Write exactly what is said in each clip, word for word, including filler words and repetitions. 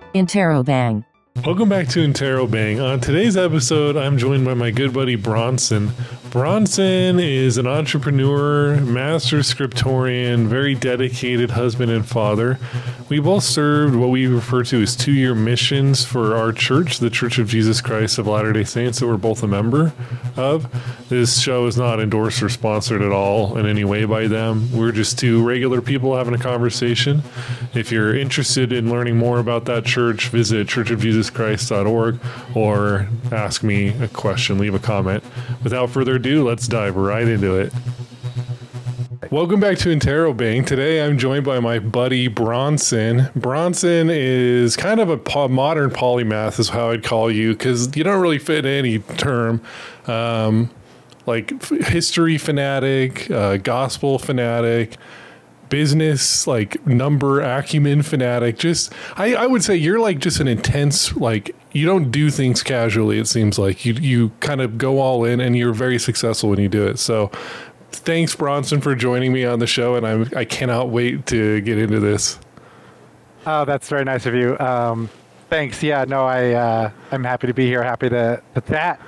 Interrobang. Welcome back to Interrobang. On today's episode, I'm joined by my good buddy Bronson. Bronson is an entrepreneur, master scriptorian, very dedicated husband and father. We both served what we refer to as two-year missions for our church, the Church of Jesus Christ of Latter-day Saints, that we're both a member of. This show is not endorsed or sponsored at all in any way by them. We're just two regular people having a conversation. If you're interested in learning more about that church, visit church of jesus christ dot org or ask me a question, leave a comment. Without further ado, let's dive right into it. Welcome back to Interrobang. Today I'm joined by my buddy Bronson. Bronson is kind of a po- modern polymath is how I'd call you, because you don't really fit in any term. Um, like f- history fanatic, uh, gospel fanatic, business, like number acumen fanatic. Just, I, I would say you're like just an intense, like you don't do things casually. It seems like you, you kind of go all in and you're very successful when you do it. So thanks Bronson for joining me on the show. And I'm, I cannot wait to get into this. Oh, that's very nice of you. Um, thanks. Yeah, no, I, uh, I'm happy to be here. Happy to, to chat.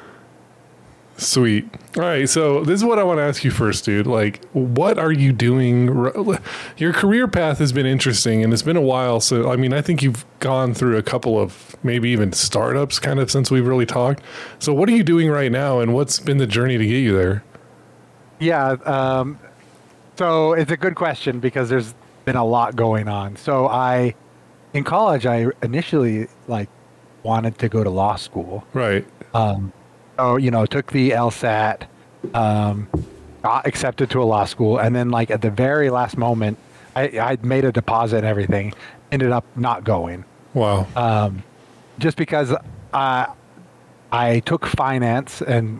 Sweet. All right. So this is what I want to ask you first, dude. Like, what are you doing? Your career path has been interesting and it's been a while. So, I mean, I think you've gone through a couple of maybe even startups kind of since we've really talked. So what are you doing right now and what's been the journey to get you there? Yeah. Um, so it's a good question because there's been a lot going on. So I, in college, I initially like wanted to go to law school. Right. Um, So, you know, took the LSAT, um, got accepted to a law school, and then like at the very last moment, I, I made a deposit and everything, ended up not going. Wow. Um, just because uh, I took finance and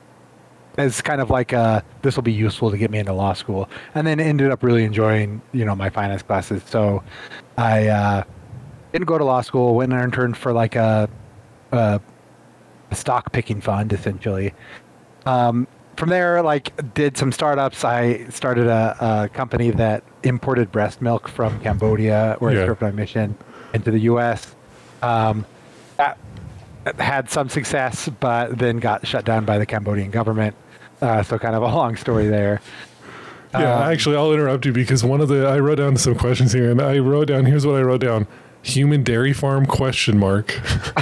as kind of like uh this will be useful to get me into law school, and then ended up really enjoying, you know, my finance classes. So I uh, didn't go to law school, went and interned for like a, a stock picking fund essentially. Um, from there, like did some startups. I started a, a company that imported breast milk from Cambodia, where Yeah. I served my mission, into the U S. Um, that had some success, but then got shut down by the Cambodian government. Uh, so kind of a long story there. Yeah, Um, actually, I'll interrupt you because one of the, I wrote down some questions here and I wrote down, here's what I wrote down. Human dairy farm question mark.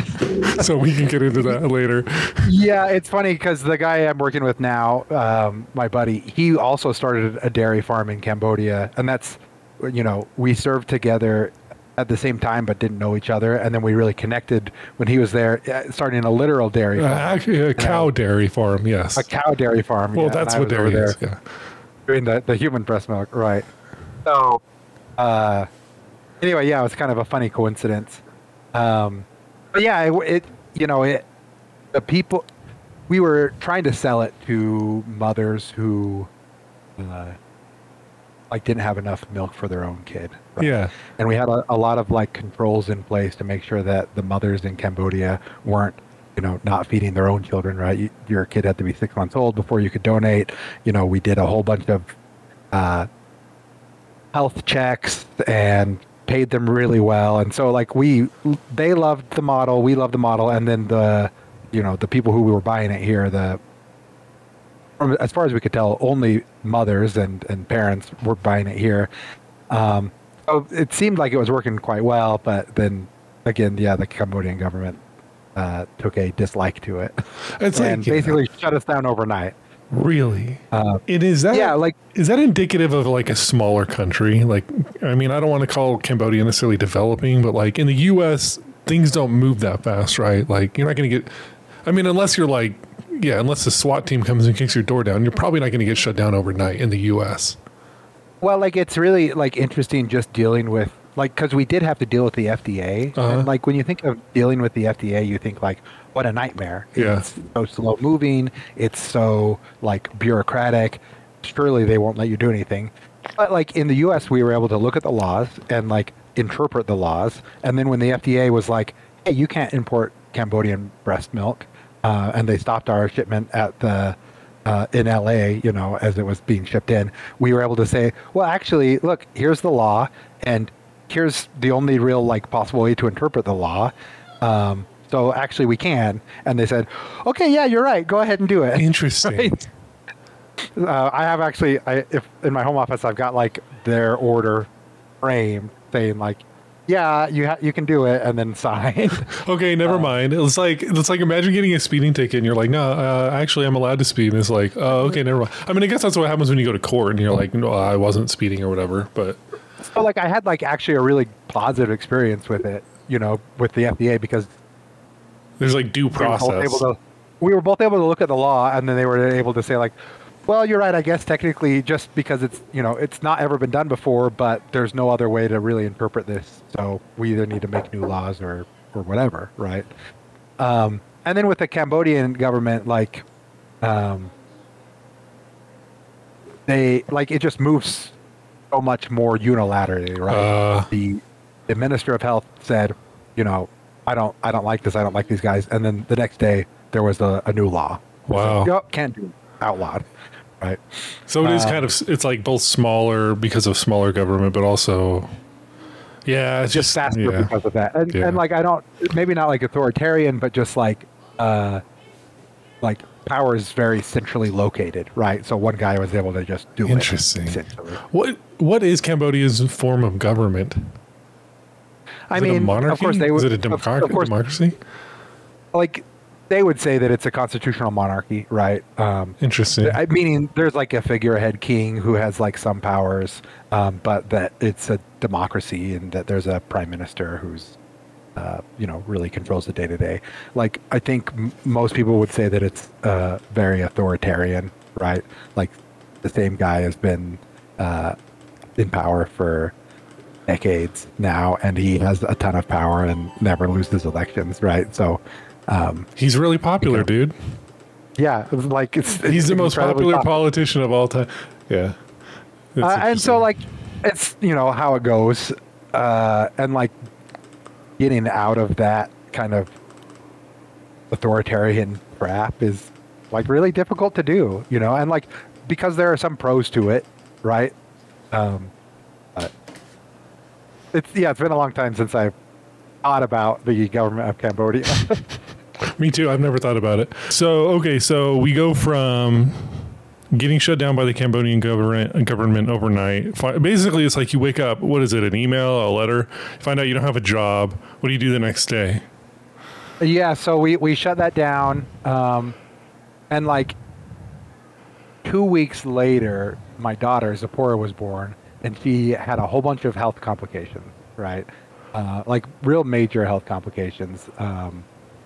So we can get into that later. Yeah, it's funny because the guy I'm working with now, um, my buddy, he also started a dairy farm in Cambodia, and that's, you know, we served together at the same time but didn't know each other, and then we really connected when he was there, uh, starting a literal dairy Uh, farm. actually, a cow dairy farm, yes. A cow dairy farm. Well, yeah, that's and I what was over dairy is, there yeah. doing the, the human breast milk, right. So, uh, anyway, yeah, it was kind of a funny coincidence. Um, but yeah, it, it you know, it, the people, we were trying to sell it to mothers who, uh, like didn't have enough milk for their own kid. right? Yeah. And we had a, a lot of like controls in place to make sure that the mothers in Cambodia weren't, you know, not feeding their own children, right? You, your kid had to be six months old before you could donate. You know, we did a whole bunch of, uh, health checks and paid them really well. And so like we, they loved the model, we loved the model. And then the, you know, the people who we were buying it here, the, from, as far as we could tell, only mothers and, and parents were buying it here. Um, so it seemed like it was working quite well, but then again, yeah, the Cambodian government, uh, took a dislike to it It's and like, yeah. basically shut us down overnight. Really? Uh, It is that yeah, like, is that indicative of like a smaller country? Like, I mean, I don't want to call Cambodia necessarily developing, but like in the U S, things don't move that fast, right? Like you're not going to get, I mean, unless you're like, yeah, unless the SWAT team comes and kicks your door down, you're probably not going to get shut down overnight in the U S. well, like it's really like interesting just dealing with like, cause we did have to deal with the F D A. Uh-huh. And like when you think of dealing with the F D A, you think like, what a nightmare. Yeah. It's so slow moving. It's so like bureaucratic. Surely they won't let you do anything. But like in the U S, we were able to look at the laws and like interpret the laws. And then when the F D A was like, hey, you can't import Cambodian breast milk, uh, and they stopped our shipment at the uh, in L A, you know, as it was being shipped in, we were able to say, well, actually, look, here's the law, and here's the only real like possible way to interpret the law. Um, so actually we can. And they said, okay, yeah, you're right. Go ahead and do it. Interesting. Right? Uh, I have actually, I, if in my home office, I've got like their order framed saying like, yeah, you ha- you can do it, and then sign. Okay, never uh, mind. It's like it's like imagine getting a speeding ticket and you're like, no, uh, actually I'm allowed to speed. And it's like, oh, okay, never mind. I mean, I guess that's what happens when you go to court and you're like, no, I wasn't speeding or whatever. But so like I had like actually a really positive experience with it, you know, with the F D A because there's like due process. We were both able to, we were both able to look at the law, and then they were able to say like, well, you're right. I guess technically, just because it's you know it's not ever been done before, but there's no other way to really interpret this. So we either need to make new laws or or whatever, right? Um, and then with the Cambodian government, like, um, they like it just moves so much more unilaterally, right? Uh, the the minister of health said, you know, I don't I don't like this. I don't like these guys. And then the next day there was a, a new law. Wow. So, yep, can't do it. Outlawed. Right. So it is uh, kind of, it's like both smaller because of smaller government, but also, yeah, it's just, just faster yeah. because of that. And, yeah. and like, I don't, maybe not like authoritarian, but just like, uh, like power is very centrally located, right? So one guy was able to just do Interesting. it. Interesting. What, what is Cambodia's form of government? Is I it mean, a monarchy? of course they would, is it a democratic of course, democracy? Like, they would say that it's a constitutional monarchy, right? Um, Interesting. I, meaning there's like a figurehead king who has like some powers, um, but that it's a democracy and that there's a prime minister who's, uh, you know, really controls the day to day. Like, I think m- most people would say that it's uh, very authoritarian, right? Like the same guy has been uh, in power for decades now, and he has a ton of power and never loses elections, right? So, Um, he's really popular, you know, dude. Yeah, like it's, it's he's the most popular popular. politician of all time. Yeah, uh, and so like it's you know how it goes, uh, and like getting out of that kind of authoritarian trap is like really difficult to do, you know, and like because there are some pros to it, right? Um, but it's yeah, it's been a long time since I've thought about the government of Cambodia. Me too. I've never thought about it. So, okay, so we go from getting shut down by the Cambodian government government overnight. Basically, it's like you wake up, what is it, an email, a letter, find out you don't have a job. What do you do the next day? Yeah, so we, we shut that down. Um, and like two weeks later, my daughter, Zipporah, was born, and she had a whole bunch of health complications, right? Uh, like real major health complications. Um,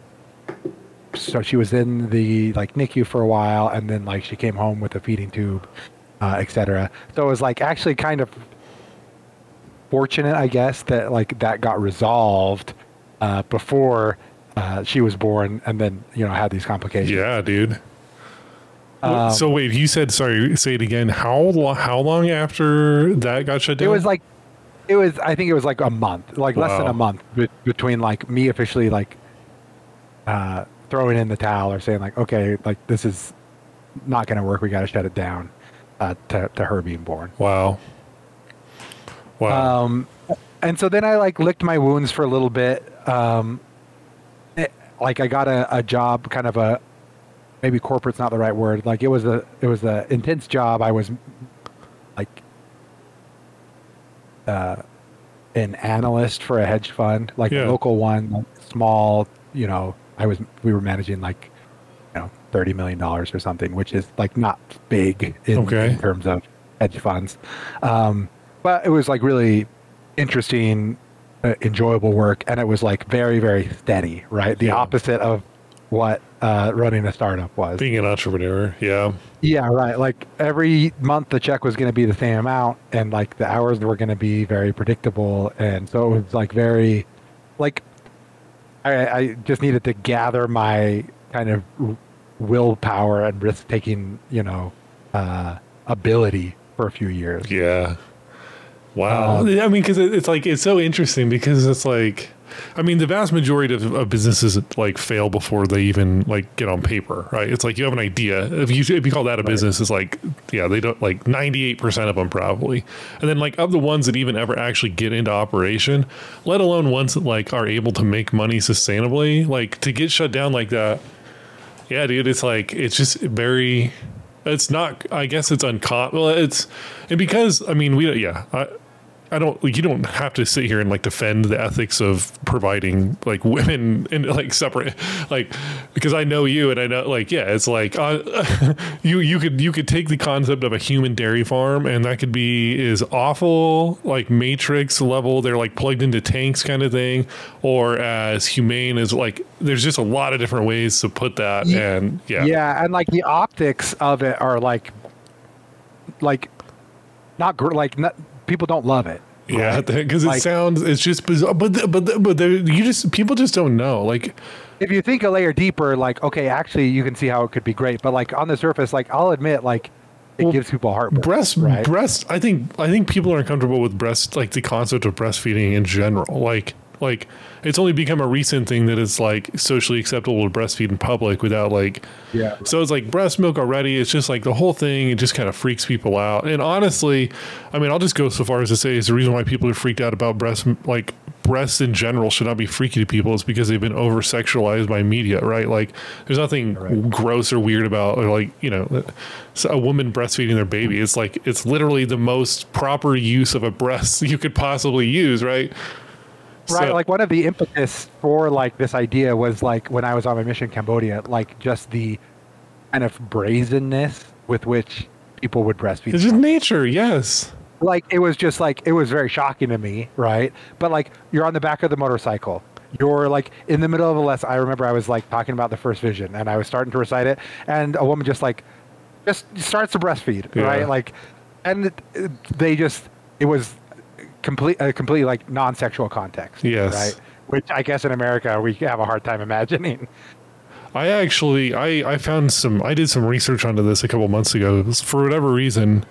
so she was in the like N I C U for a while, and then like she came home with a feeding tube, uh, et cetera. So it was like actually kind of fortunate, I guess, that like that got resolved uh, before uh, she was born, and then you know had these complications. Yeah, dude. Um, so wait, you said sorry. Say it again. How lo- how long after that got shut down? It was like. It was, I think it was like a month, like less Wow. than a month be- between like me officially like uh, throwing in the towel or saying like, okay, like this is not going to work. We got to shut it down uh, to, to her being born. Wow. Wow. Um, and so then I like licked my wounds for a little bit. Um, it, like I got a, a job, kind of a, maybe corporate's not the right word. Like it was a, it was a intense job. I was like, Uh, an analyst for a hedge fund, like Yeah. a local one, like small. You know, I was we were managing like you know thirty million dollars or something, which is like not big in, Okay. in terms of hedge funds. Um, but it was like really interesting, uh, enjoyable work, and it was like very very steady. Right, the Yeah. opposite of what uh, running a startup was. Being an entrepreneur, yeah. Yeah, right. Like every month the check was going to be the same amount, and like the hours were going to be very predictable, and so it was like very, like, I, I just needed to gather my kind of willpower and risk taking, you know, uh, ability for a few years. Yeah. Wow. Um, I mean, because it, it's like, it's so interesting because it's like, I mean, the vast majority of, of businesses like fail before they even like get on paper, right? It's like you have an idea. If you if you call that a business, it's like, yeah, they don't like ninety-eight percent of them probably. And then like of the ones that even ever actually get into operation, let alone ones that like are able to make money sustainably, like to get shut down like that. Yeah, dude, it's like it's just very. It's not. I guess it's uncommon. Well, it's and because I mean we yeah. I, I don't like you don't have to sit here and like defend the ethics of providing like women and like separate like because I know you and I know like yeah it's like uh, you you could you could take the concept of a human dairy farm and that could be is awful like Matrix level, they're like plugged into tanks kind of thing, or as humane as like there's just a lot of different ways to put that. Yeah, and yeah yeah and like the optics of it are like like not gr- like not, people don't love it. Yeah, because right? it like, sounds it's just bizarre, but but but there, you just people just don't know. Like, if you think a layer deeper, like okay, actually, you can see how it could be great. But like on the surface, like I'll admit, like it well, gives people heartburn. Breast, right? breast. I think I think people are uncomfortable with breast, like the concept of breastfeeding in general. Like like it's only become a recent thing that it's like socially acceptable to breastfeed in public without like yeah. So it's like breast milk already. It's just like the whole thing. It just kind of freaks people out. And honestly, I mean, I'll just go so far as to say is the reason why people are freaked out about breast, like breasts in general, should not be freaky to people is because they've been over sexualized by media, right? Like, there's nothing right. gross or weird about, or like you know, a woman breastfeeding their baby. It's like it's literally the most proper use of a breast you could possibly use, right? Right, so, like one of the impetus for like this idea was like when I was on my mission in Cambodia, like just the kind of brazenness with which people would breastfeed. It's just nature, yes. Like it was just like it was very shocking to me, right? But like you're on the back of the motorcycle, you're like in the middle of a lesson. I remember I was like talking about the first vision, and I was starting to recite it, and a woman just like just starts to breastfeed, yeah. right? Like, and they just it was. Complete, uh, completely like non-sexual context. Yes. Right. Which I guess in America we have a hard time imagining. I actually, I, I found some, I did some research onto this a couple months ago. For whatever reason,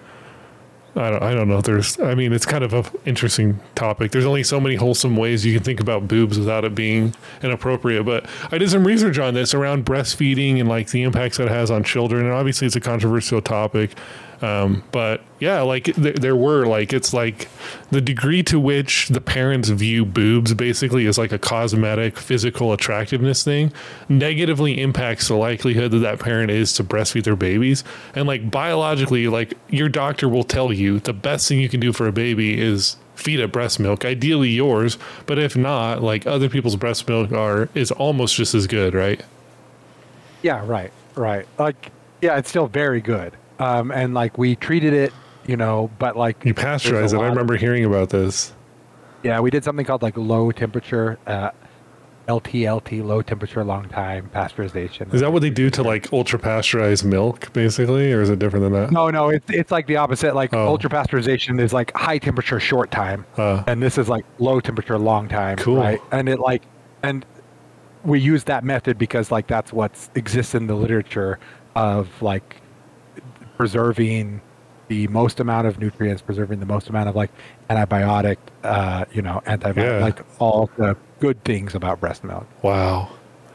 I don't, I don't know. There's, I mean, it's kind of an interesting topic. There's only so many wholesome ways you can think about boobs without it being inappropriate. But I did some research on this around breastfeeding and like the impacts that it has on children. And obviously it's a controversial topic. Um, but yeah, like th- there were like, it's like the degree to which the parents view boobs basically as like a cosmetic physical attractiveness thing negatively impacts the likelihood that that parent is to breastfeed their babies. And like biologically, like your doctor will tell you the best thing you can do for a baby is feed it breast milk, ideally yours. But if not, like other people's breast milk are, is almost just as good. Right. Yeah. Right. Right. Like, yeah, it's still very good. Um, and like we treated it, you know, but like you pasteurize it. I remember of, hearing about this. Yeah, we did something called like low temperature, uh, L T L T, low temperature, long time pasteurization. Is that what they do to like ultra pasteurized milk, basically, or is it different than that? No, no, it's it's like the opposite. Like oh. ultra pasteurization is like high temperature, short time, uh, and this is like low temperature, long time. Cool. Right? And it like, and we use that method because like that's what exists in the literature of like. Preserving the most amount of nutrients, preserving the most amount of like antibiotic, uh, you know, antibiotic, yeah. like all the good things about breast milk. Wow.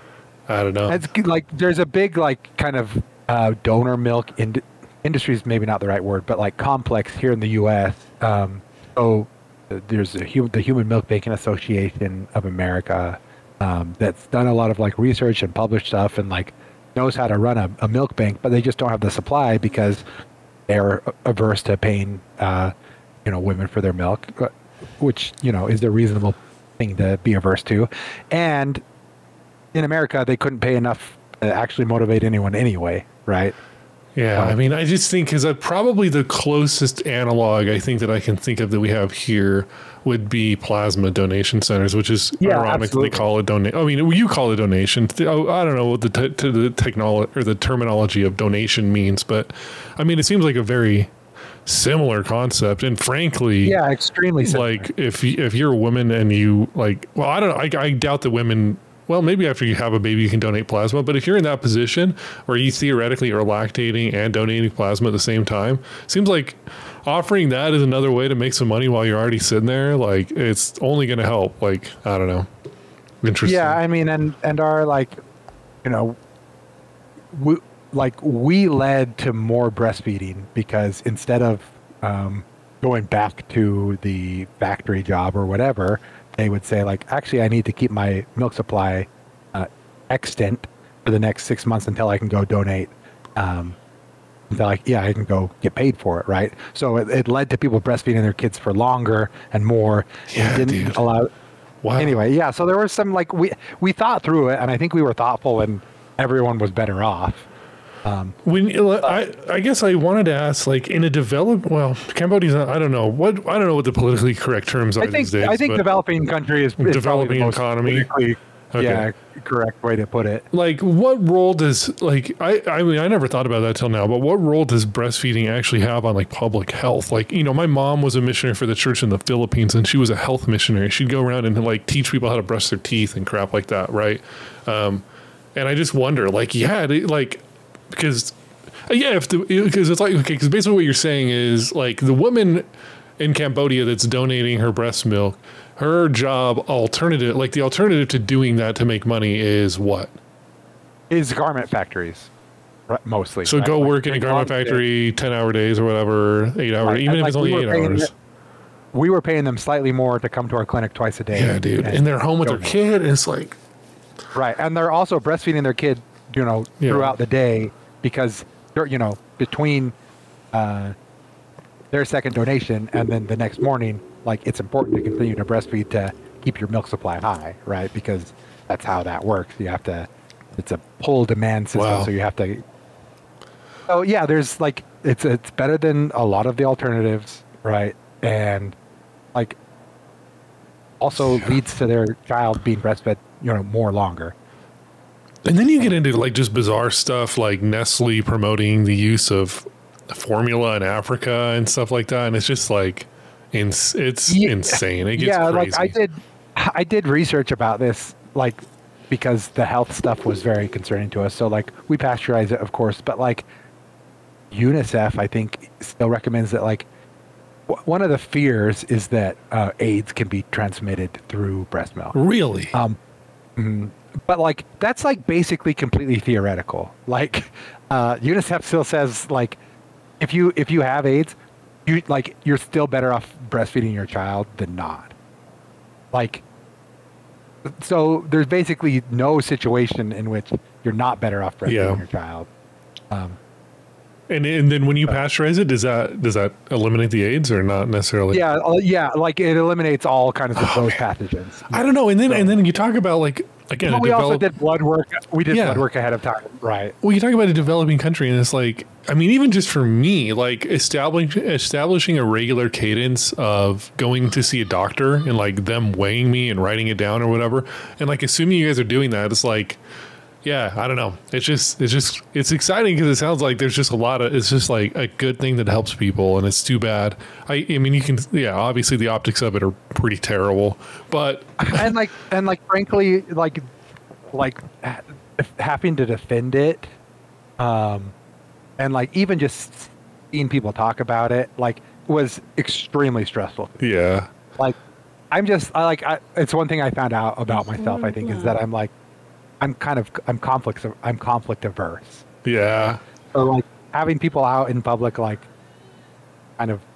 I don't know. It's like there's a big like kind of uh, donor milk ind- industry is maybe not the right word, but like complex here in the U S. Um, so there's a hu- the Human Milk Banking Association of America um, that's done a lot of like research and published stuff and like knows how to run a, a milk bank, but they just don't have the supply because they're averse to paying, uh, you know, women for their milk, which, you know, is the reasonable thing to be averse to. And in America, they couldn't pay enough to actually motivate anyone anyway, right? Yeah, Um, I mean, I just think because probably the closest analog I think that I can think of that we have here would be plasma donation centers, which is Yeah, ironically absolutely. call it donation. I mean, you call it donation. Oh, I don't know what the te- to the technology or the terminology of donation means, but I mean, it seems like a very similar concept. And frankly, Yeah, extremely similar. like if y- if you're a woman and you like, well, I don't know. I, I doubt that women. Well, maybe after you have a baby, you can donate plasma. But if you're in that position where you theoretically are lactating and donating plasma at the same time, seems like offering that is another way to make some money while you're already sitting there. Like it's only going to help. Like, I don't know. Interesting. Yeah, I mean, and and our like, you know, we like we led to more breastfeeding because instead of um, going back to the factory job or whatever, they would say like, actually, I need to keep my milk supply uh, extant for the next six months until I can go donate. Um, until like, yeah, I can go get paid for it, right? So it, it led to people breastfeeding their kids for longer and more. Yeah, and didn't dude. allow. Wow. Anyway, yeah. So there was some like we we thought through it, and I think we were thoughtful, and everyone was better off. Um, When I, I guess I wanted to ask, like in a developed, well, Cambodia's not, I don't know what I don't know what the politically correct terms are I think these days. I think but developing country is, is probably developing the most economy. politically, Okay. yeah, correct way to put it. Like, what role does like I I mean I never thought about that till now, but what role does breastfeeding actually have on like public health? Like, you know, my mom was a missionary for the church in the Philippines, and she was a health missionary. She'd go around and like teach people how to brush their teeth and crap like that, right? Um, and I just wonder, like, yeah, they, like because. Yeah, if the because it's like okay, because basically what you're saying is like the woman in Cambodia that's donating her breast milk, her job alternative, like the alternative to doing that to make money is what? Is garment factories, right, mostly. So right? go Like, work in a big garment garment factory, ten hour days or whatever, eight hours, Right, even and, if like, it's we only were eight paying hours. them- We were paying them slightly more to come to our clinic twice a day. Yeah, dude, and they're home with their donate. kid, and it's like, Right, and they're also breastfeeding their kid, you know, Yeah. throughout the day because they're, you know, between uh, their second donation and then the next morning, like it's important to continue to breastfeed to keep your milk supply high, right? Because that's how that works. You have to, it's a pull demand system, Wow. so you have to. Oh yeah, there's like it's it's better than a lot of the alternatives, right? And like also Yeah. leads to their child being breastfed, you know, more longer. and then you get into like just bizarre stuff like Nestle promoting the use of formula in Africa and stuff like that, and it's just like, ins- it's Yeah. insane. It gets Yeah, crazy. like I did, I did research about this, like because the health stuff was very concerning to us. So like we pasteurize it, of course, but like UNICEF, I think, still recommends that like w- one of the fears is that uh, AIDS can be transmitted through breast milk. Really? Um, mm, but like that's like basically completely theoretical. Like uh, UNICEF still says like if you if you have AIDS, you like you're still better off breastfeeding your child than not. Like so there's basically no situation in which you're not better off breastfeeding Yeah. your child. Um, And and then when you pasteurize it, does that does that eliminate the AIDS or not necessarily? yeah, uh, yeah, like it eliminates all kinds of those pathogens. I don't know. And then and then you talk about like again, But a we also develop- did blood work. We did Yeah. blood work ahead of time, right? well, you talk about a developing country, and it's like, I mean, even just for me, like establishing establishing a regular cadence of going to see a doctor and like them weighing me and writing it down or whatever, and like assuming you guys are doing that, it's like, yeah, I don't know. It's just it's just it's exciting because it sounds like there's just a lot of it's just like a good thing that helps people, and it's too bad. I I mean, you can yeah, obviously the optics of it are pretty terrible, but and like and like frankly like like ha- having to defend it um and like even just seeing people talk about it like was extremely stressful. yeah, Like I'm just I like I, it's one thing I found out about myself, I think, is that I'm like I'm kind of I'm conflict I'm conflict averse. yeah. So like having people out in public like kind of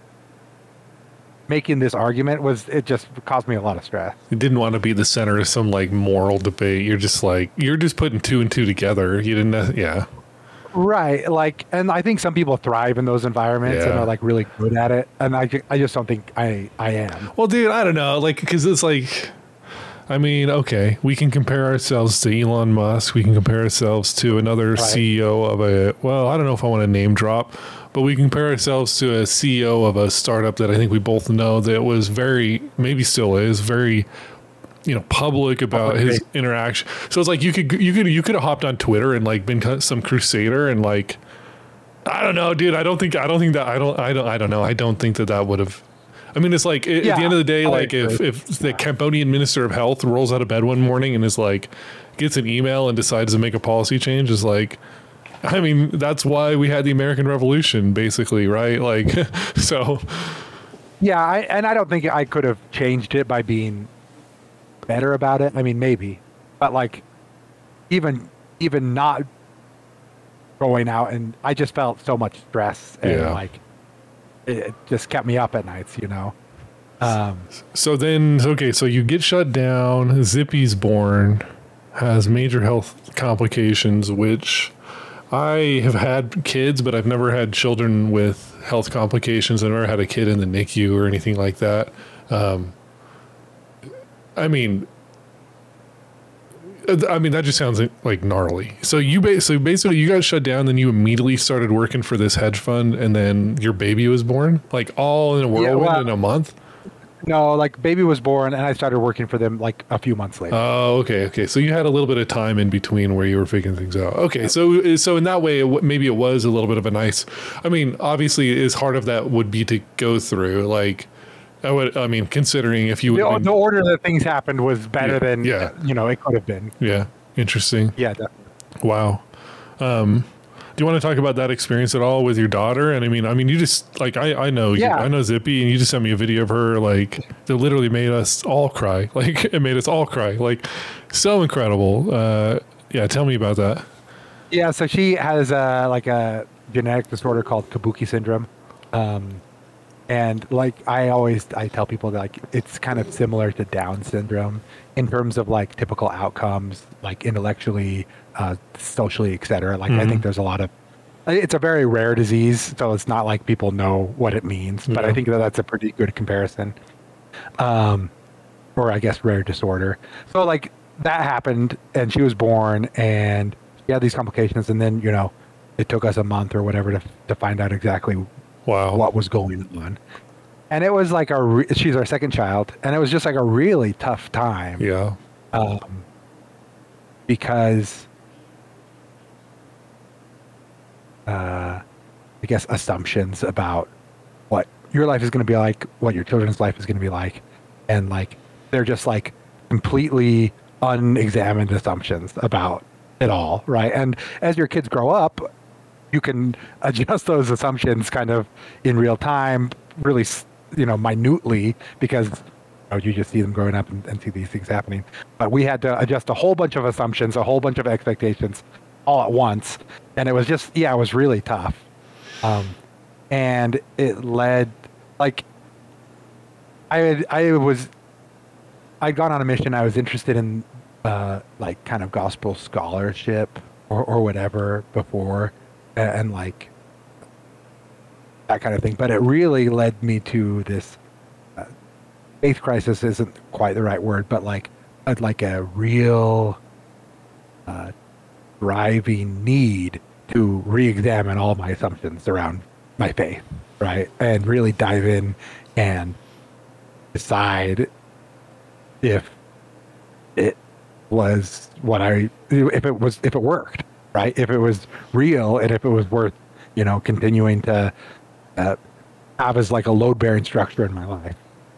making this argument was it just caused me a lot of stress. You didn't want to be the center of some like moral debate. You're just like you're just putting two and two together. You didn't, uh, yeah, Right, like, and I think some people thrive in those environments and Yeah. are like really good at it, and I, ju- I just don't think I, I am. Well, dude, I don't know, like, because it's like, I mean, okay, we can compare ourselves to Elon Musk. We can compare ourselves to another Right. C E O of a. Well, I don't know if I want to name drop, but we can compare ourselves to a C E O of a startup that I think we both know that was very, maybe still is very, you know, public about Public his face. interaction. So it's like you could you could you could have hopped on Twitter and like been cu- some crusader and like, I don't know, dude. I don't think I don't think that I don't I don't I don't know. I don't think that that would have. I mean, it's like at Yeah, the end of the day, I like if agree. if the Cambodian Minister of Health rolls out of bed one morning and is like gets an email and decides to make a policy change, is like. I mean, that's why we had the American Revolution, basically, right? Like, so Yeah, I, and I don't think I could have changed it by being better about it. I mean, maybe, but like even even not going out, and I just felt so much stress and Yeah. like it, it just kept me up at nights, you know. Um, So then, okay, so you get shut down. Zippy's born, has major health complications, which I have had kids, but I've never had children with health complications. I've never had a kid in the N I C U or anything like that. Um, I mean, I mean that just sounds like gnarly. So you ba- so basically you got shut down, then you immediately started working for this hedge fund, and then your baby was born, like all in a whirlwind well- in a month. no, like baby was born, and I started working for them like a few months later. Oh, okay, okay. So you had a little bit of time in between where you were figuring things out. Okay, so so in that way, it, w- maybe it was a little bit of a nice. I mean, obviously, as hard of that would be to go through. Like, I would. I mean, considering if you would. the, have the been- order that things happened was better Yeah, than yeah. you know it could have been. yeah, interesting. Yeah, definitely. Wow. Um, do you want to talk about that experience at all with your daughter? And I mean, I mean, you just like I, I know, you, Yeah. I know Zippy, and you just sent me a video of her. Like, that literally made us all cry. Like, it made us all cry. Like, so incredible. Uh, yeah, tell me about that. Yeah, so she has a like a genetic disorder called Kabuki syndrome, um, and like I always I tell people that like it's kind of similar to Down syndrome in terms of like typical outcomes, like intellectually, uh, socially, et cetera. Like I Mhm. think there's a lot of it's a very rare disease, so it's not like people know what it means. But Yeah. I think that that's a pretty good comparison, um, or I guess rare disorder. So like that happened, and she was born, and she had these complications, and then you know it took us a month or whatever to to find out exactly Wow. what was going on. And it was like a re- she's our second child, and it was just like a really tough time, Yeah. um, because uh, I guess assumptions about what your life is going to be like, what your children's life is going to be like, and like they're just like completely unexamined assumptions about it all, right? And as your kids grow up, you can adjust those assumptions kind of in real time, really, s- you know, minutely, because you, know, you just see them growing up and, and see these things happening. But we had to adjust a whole bunch of assumptions, a whole bunch of expectations all at once. And it was just, yeah, it was really tough. Um, and it led, like, I had, I was, I'd gone on a mission. I was interested in, uh, like, kind of gospel scholarship or, or whatever before, and, and like that kind of thing. But it really led me to this uh, faith crisis. Isn't quite the right word, but like, uh, like a real uh, driving need to re-examine all my assumptions around my faith, right, and really dive in and decide if it was what I, if it was, if it worked, right? If it was real, and if it was worth, you know, continuing to uh, have as like a load-bearing structure in my life.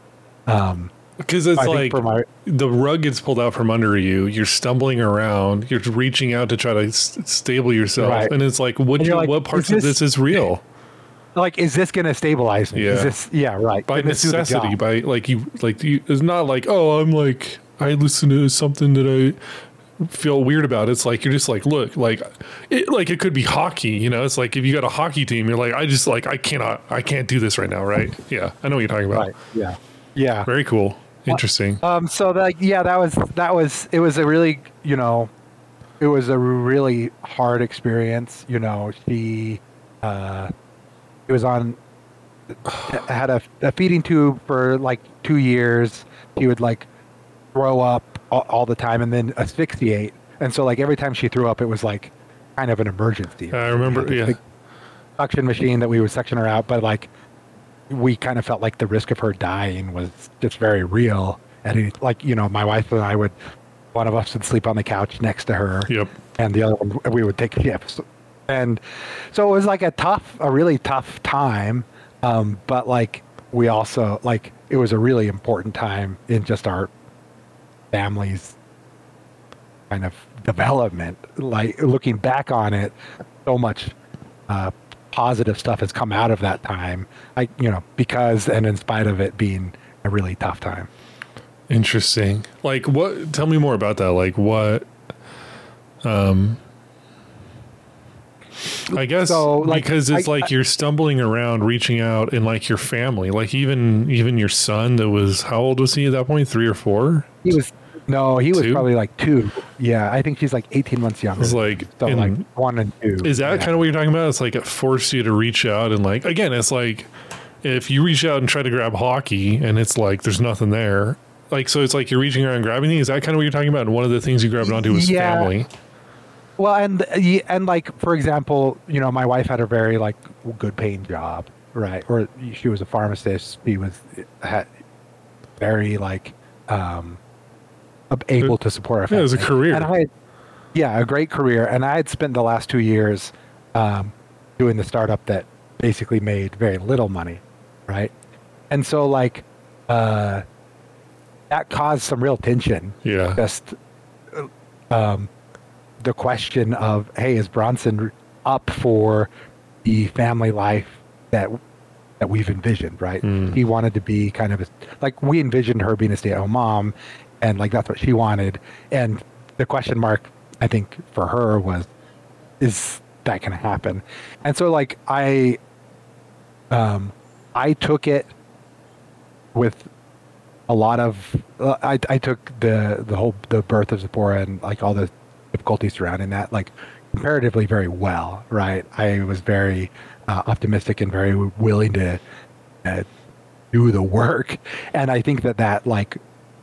Um, Because it's I think like for my, the rug gets pulled out from under you. You're stumbling around. You're reaching out to try to s- stable yourself, Right. and it's like, what? And You, you're like, what parts is of this- this is real? like, is this going to stabilize me? Yeah. Is this, yeah, right. By Can this do the necessity, job? by like you, like you. It's not like, oh, I'm like I listen to something that I feel weird about. It's like you're just like, look, like it, like it could be hockey. You know, it's like if you got a hockey team, you're like, I just like I cannot, I can't do this right now, right? Yeah, I know what you're talking about. Right. Yeah. Yeah. Very cool. Interesting. Um, so that, yeah, that was, that was, it was a really, you know, it was a really hard experience. You know, she, uh, it was on, had a, a feeding tube for like two years. She would like throw up all, all the time and then asphyxiate. And so like every time she threw up, it was like kind of an emergency. I remember, We had this yeah. big suction machine that we would suction her out, but like, we kind of felt like the risk of her dying was just very real. And it, like, you know, my wife and I would, one of us would sleep on the couch next to her, Yep. and the other one, we would take shifts. And so it was like a tough, a really tough time. Um, but like, we also, like, it was a really important time in just our family's kind of development. Like, looking back on it, so much, uh, positive stuff has come out of that time, I, you know, because and in spite of it being a really tough time. Interesting. Like what, tell me more about that. Like what, um, I guess So, like, because it's I- like I- you're stumbling around, reaching out, and like your family, like even even your son that was how old was he at that point? Three or four? He was no, he was Two? probably like two. Yeah, I think she's like eighteen months younger. It's like, so and like one and two. is that yeah. kind of what you're talking about? It's like it forced you to reach out and like again, it's like if you reach out and try to grab hockey and it's like there's nothing there. Like so, it's like you're reaching around and grabbing things. Is that kind of what you're talking about? And one of the things you grabbed onto was Yeah. family. Well, and and like for example, you know, my wife had a very like good paying job, right? Or she was a pharmacist. She was had very like um able to support her Yeah, it family. was a career. And I, had- yeah, a great career. And I had spent the last two years um, doing the startup that basically made very little money, right? And so like uh, that caused some real tension. Yeah. Just um, the question of, hey, is Bronson up for the family life that that we've envisioned, right? Mm. He wanted to be kind of a, like we envisioned her being a stay-at-home mom, and like that's what she wanted. And the question mark, I think, for her was, is that going to happen? And so like I, um, I took it with a lot of uh, I, I took the the whole the birth of Zipporah and like all the difficulties surrounding that like comparatively very well, right? I was very uh, optimistic and very willing to uh, do the work, and I think that that like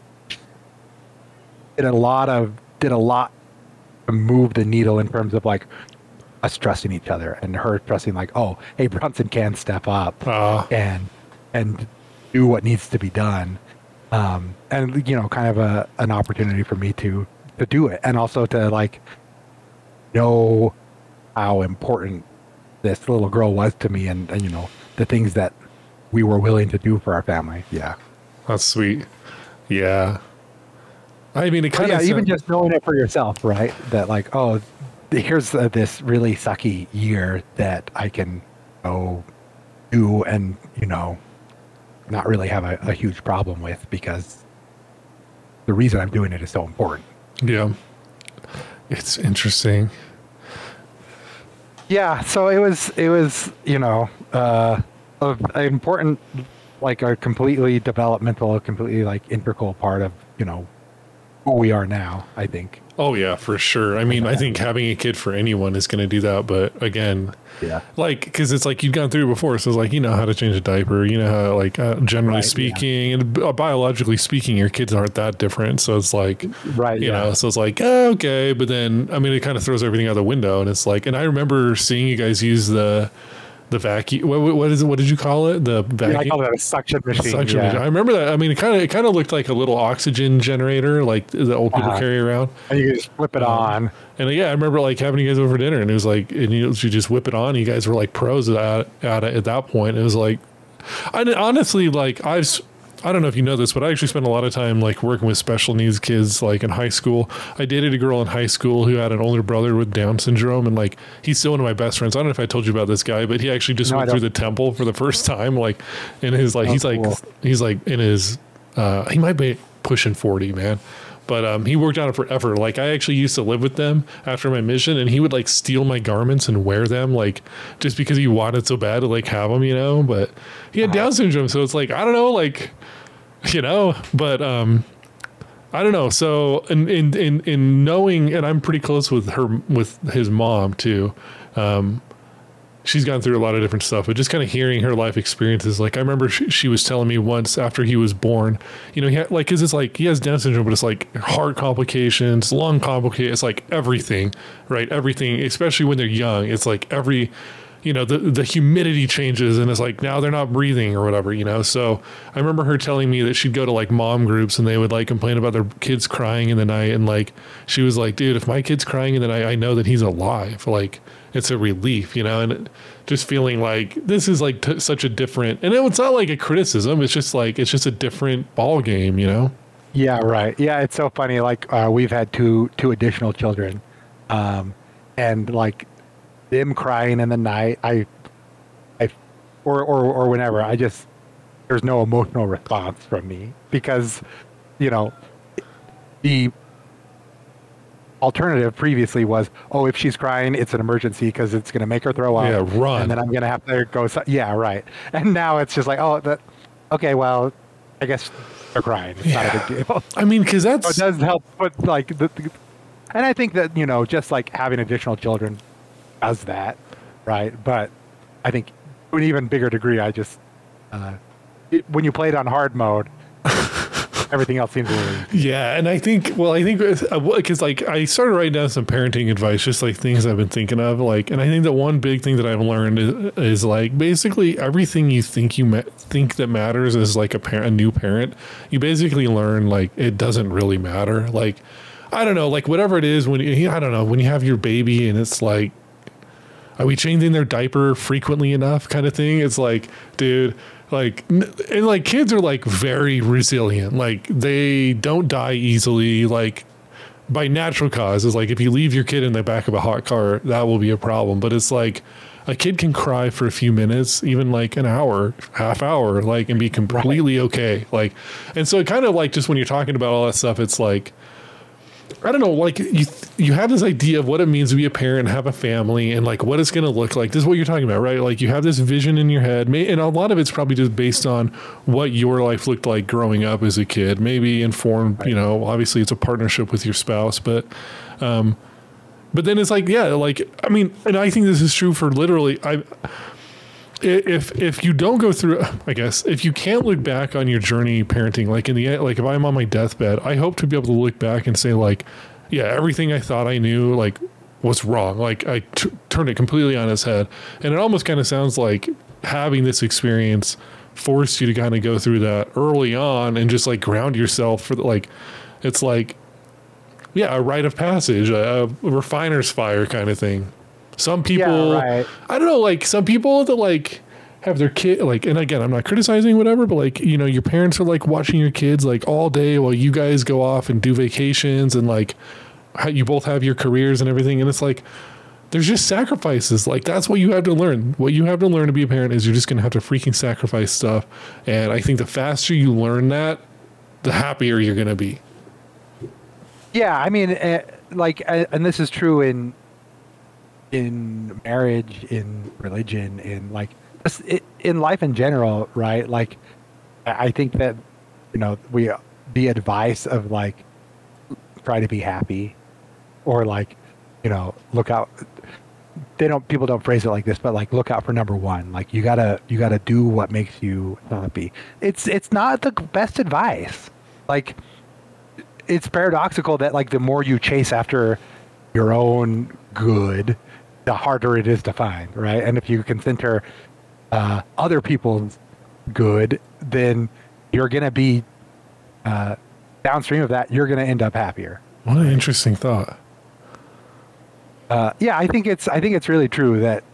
did a lot of did a lot to move the needle in terms of like us trusting each other and her trusting like, oh, hey, Bronson can step up Uh, and and do what needs to be done, um, and you know, kind of a an opportunity for me to to do it, and also to like know how important this little girl was to me, and, and you know the things that we were willing to do for our family. Yeah, that's sweet. Yeah. I mean, it but kind yeah, of even just knowing it for yourself, right? That like, oh, here's uh, this really sucky year that I can go do and you know not really have a, a huge problem with because the reason I'm doing it is so important. yeah. It's interesting. Yeah, so it was it was you know uh, a, an important like a completely developmental, a completely like integral part of you know who we are now. I think. Oh yeah, for sure. I mean, I think having a kid for anyone is going to do that. But again, Yeah. like, because it's like you've gone through it before, so it's like you know how to change a diaper, you know how like uh, generally Right, speaking, and bi- biologically speaking, your kids aren't that different. So it's like, Right. you yeah. know, so it's like oh, okay, but then I mean, it kind of throws everything out the window, and it's like, and I remember seeing you guys use the the vacuum. What, what is it? What did you call it? The vacuum. Yeah, I call that a suction machine. Suction yeah. machine. I remember that. I mean, it kind of it kind of looked like a little oxygen generator, like the old people Uh-huh. carry around. And you can just flip it Um, on. And yeah, I remember like having you guys over for dinner, and it was like, and you, you just whip it on. You guys were like pros at at it at that point. It was like, I honestly like I've. s- I don't know if you know this, but I actually spent a lot of time like working with special needs kids, like in high school. I dated a girl in high school who had an older brother with Down syndrome, and like he's still one of my best friends. I don't know if I told you about this guy, but he actually just No, went I through the don't. temple for the first time, like in his like Oh, he's like cool. he's like in his uh, he might be pushing forty, man. But um, he worked on it forever. Like I actually used to live with them after my mission, and he would like steal my garments and wear them, like just because he wanted so bad to like have them, you know. But he had Down syndrome, so it's like I don't know, like you know. But um, I don't know. So in in in, in knowing, and I'm pretty close with her with his mom too. Um, she's gone through a lot of different stuff, but just kind of hearing her life experiences. Like I remember she, she was telling me once after he was born, you know, he had, like, cause it's like, he has Down syndrome, but it's like heart complications, lung complications, it's like everything, right? Everything, especially when they're young, it's like every, you know, the, the humidity changes and it's like, now they're not breathing or whatever, you know? So I remember her telling me that she'd go to like mom groups and they would like complain about their kids crying in the night. And like, she was like, dude, if my kid's crying in the night, I know that he's alive. Like, it's a relief, you know, and it, just feeling like this is like t- such a different, and it's not like a criticism. It's just like, it's just a different ball game, you know? Yeah, right. Yeah, it's so funny. Like uh, we've had two two additional children, um, and like them crying in the night, I, I, or or or whenever, I just there's no emotional response from me because you know, the alternative previously was, oh, if she's crying, it's an emergency because it's going to make her throw up. Yeah, run. And then I'm going to have to go. So, yeah, right. And now it's just like, oh, that, okay, well, I guess they're crying. It's yeah. not a big deal. I mean, because that's. So it does help with, like, the, the, and I think that, you know, just like having additional children does that, right? But I think to an even bigger degree, I just, uh, it, when you play it on hard mode, everything else seems really yeah. And I think, well, I think because like I started writing down some parenting advice, just like things I've been thinking of, like, and I think that one big thing that I've learned is, is like basically everything you think you ma- think that matters as like a parent, a new parent, you basically learn like it doesn't really matter. Like, I don't know, like whatever it is when you, I don't know, when you have your baby and it's like, are we changing their diaper frequently enough kind of thing? It's like, dude, like, and like kids are like very resilient. Like they don't die easily, like by natural causes. Like if you leave your kid in the back of a hot car, that will be a problem. But it's like a kid can cry for a few minutes, even like an hour, half hour, like, and be completely okay. Like, and so it kind of like, just when you're talking about all that stuff, it's like, I don't know, like you you have this idea of what it means to be a parent and have a family and like what it's going to look like. This is what you're talking about, right? Like you have this vision in your head, may, and a lot of it's probably just based on what your life looked like growing up as a kid, maybe informed, right. You know, obviously it's a partnership with your spouse, but, um, but then it's like, yeah, like, I mean, and I think this is true for literally, I, if if you don't go through, I guess, if you can't look back on your journey parenting, like in the end, like if I'm on my deathbed, I hope to be able to look back and say like, yeah, everything I thought I knew, like, was wrong. Like I t- turned it completely on its head. And it almost kind of sounds like having this experience forced you to kind of go through that early on and just like ground yourself for the, like, it's like, yeah, a rite of passage, a, a refiner's fire kind of thing. Some people, yeah, right. I don't know, like some people that like have their kid, like, and again, I'm not criticizing whatever, but like, you know, your parents are like watching your kids like all day while you guys go off and do vacations and like how you both have your careers and everything. And it's like, there's just sacrifices. Like that's what you have to learn. What you have to learn to be a parent is you're just going to have to freaking sacrifice stuff. And I think the faster you learn that, the happier you're going to be. Yeah. I mean, uh, like, uh, and this is true in, in marriage, in religion, in like in life in general, right? Like, I think that, you know, we, the advice of like, try to be happy or like, you know, look out. They don't, people don't phrase it like this, but like, look out for number one. Like you gotta, you gotta do what makes you happy. It's, it's not the best advice. Like it's paradoxical that like the more you chase after your own good, the harder it is to find, right? And if you can center uh, other people's good, then you're going to be uh, downstream of that. You're going to end up happier. What an interesting thought. Uh, yeah, I think it's I think it's really true that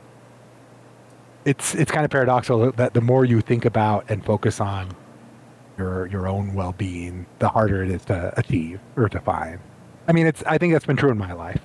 it's it's kind of paradoxical that the more you think about and focus on your your own well-being, the harder it is to achieve or to find. I mean, it's I think that's been true in my life.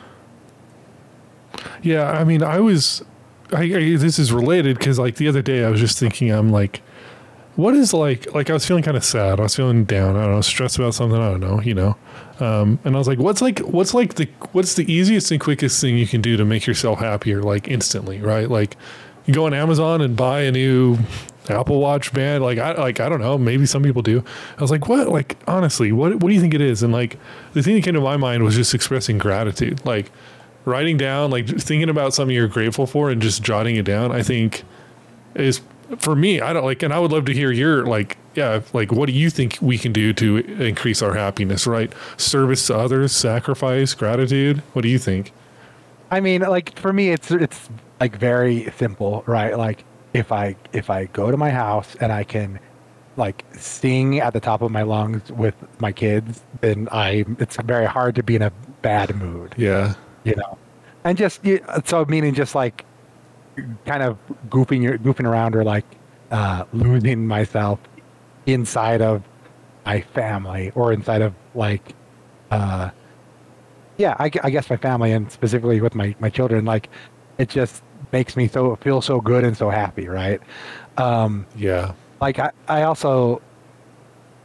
Yeah, I mean, I was, I, I this is related because like the other day I was just thinking, I'm like, what is like, like I was feeling kind of sad. I was feeling down. I don't know, stressed about something. I don't know, you know. Um, and I was like, what's like, what's like the, what's the easiest and quickest thing you can do to make yourself happier, like instantly, right? Like you go on Amazon and buy a new Apple Watch band. Like I, like, I don't know, maybe some people do. I was like, what, like, honestly, what, what do you think it is? And like, the thing that came to my mind was just expressing gratitude. Like, writing down, like thinking about something you're grateful for and just jotting it down, I think is for me, I don't like, and I would love to hear your like, yeah, like what do you think we can do to increase our happiness, right? Service to others, sacrifice, gratitude. What do you think? I mean, like for me, it's, it's like very simple, right? Like if I, if I go to my house and I can like sing at the top of my lungs with my kids, then I, it's very hard to be in a bad mood. Yeah. You know, and just so meaning just like kind of goofing your goofing around or like uh, losing myself inside of my family or inside of like, uh, yeah, I, I guess my family and specifically with my, my children, like it just makes me so feel so good and so happy. Right. Um, yeah. Like I, I also,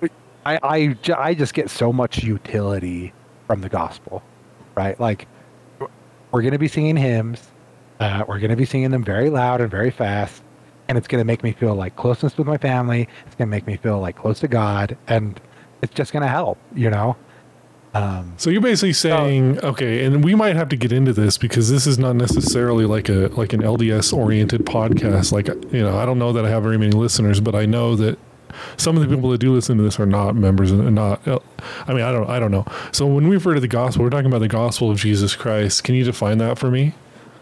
I, I, ju- I just get so much utility from the gospel, right? Like, we're going to be singing hymns. Uh, we're going to be singing them very loud and very fast. And it's going to make me feel like closeness with my family. It's going to make me feel like close to God. And it's just going to help, you know? Um, So you're basically saying, okay, and we might have to get into this because this is not necessarily like a like an L D S oriented podcast. Like, you know, I don't know that I have very many listeners, but I know that some of the people that do listen to this are not members and not. I mean, I don't, I don't know. So when we refer to the gospel, we're talking about the gospel of Jesus Christ. Can you define that for me?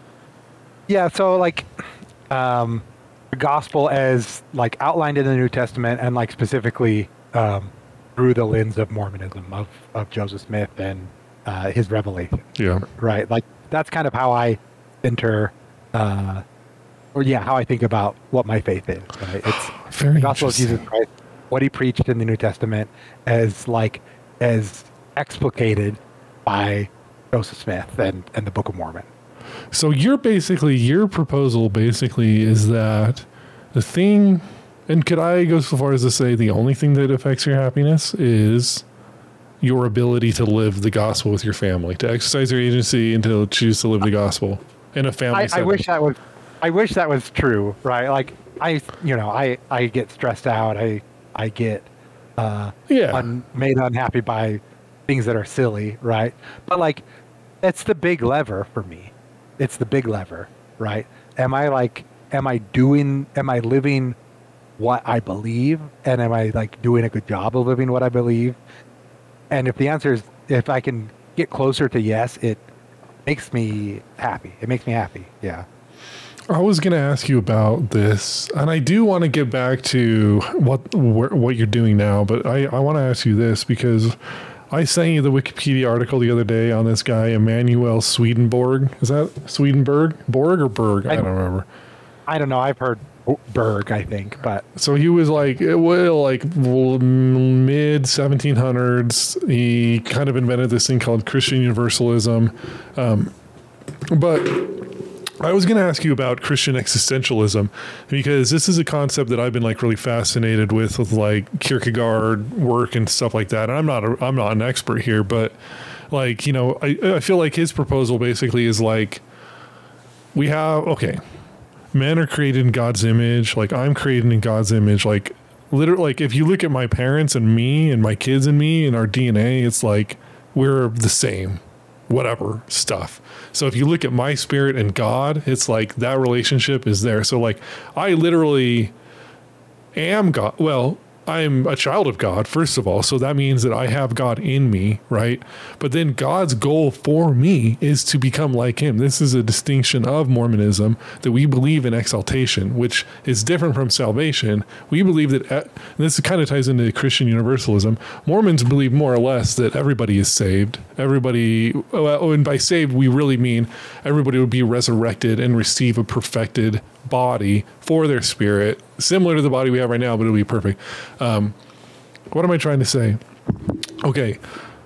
yeah. So like, um, the gospel as like outlined in the New Testament and like specifically, um, through the lens of Mormonism, of, of Joseph Smith and uh, his revelation. Yeah. Right. Like that's kind of how I enter, uh, or yeah, how I think about what my faith is. Right? It's Very the gospel of interesting. Jesus Christ, what he preached in the New Testament, as like as explicated by Joseph Smith and, and the Book of Mormon. So you're basically, your proposal basically is that the thing, and could I go so far as to say the only thing that affects your happiness is your ability to live the gospel with your family, to exercise your agency and to choose to live the gospel in a family I, I setting. wish that was, I wish that was true, right? Like I, you know, I, I get stressed out. I, I get uh, Yeah. un, made unhappy by things that are silly, right? But like, that's the big lever for me. It's the big lever, right? Am I like, am I doing, am I living what I believe? And am I like doing a good job of living what I believe? And if the answer is, if I can get closer to yes, it makes me happy. It makes me happy. Yeah. I was going to ask you about this, and I do want to get back to what wh- what you're doing now, but I, I want to ask you this because I sent you the Wikipedia article the other day on this guy, Emanuel Swedenborg. Is that Swedenborg? Borg or Berg? I, I don't remember. I don't know. I've heard Berg, I think, but so he was like, well, like mid seventeen hundreds. He kind of invented this thing called Christian Universalism, um, but I was going to ask you about Christian existentialism because this is a concept that I've been like really fascinated with, with like Kierkegaard work and stuff like that. And I'm not, a, I'm not an expert here, but like, you know, I, I feel like his proposal basically is like, we have, okay, men are created in God's image. Like I'm created in God's image. Like literally, like if you look at my parents and me and my kids and me and our D N A, it's like we're the same, whatever stuff. So if you look at my spirit and God, it's like that relationship is there. So like I literally am God. Well, I'm a child of God, first of all. So that means that I have God in me, right? But then God's goal for me is to become like him. This is a distinction of Mormonism, that we believe in exaltation, which is different from salvation. We believe that, and this kind of ties into Christian Universalism. Mormons believe more or less that everybody is saved. Everybody, oh, and by saved, we really mean everybody would be resurrected and receive a perfected body for their spirit, similar to the body we have right now, but it'll be perfect. Um, what am I trying to say? Okay.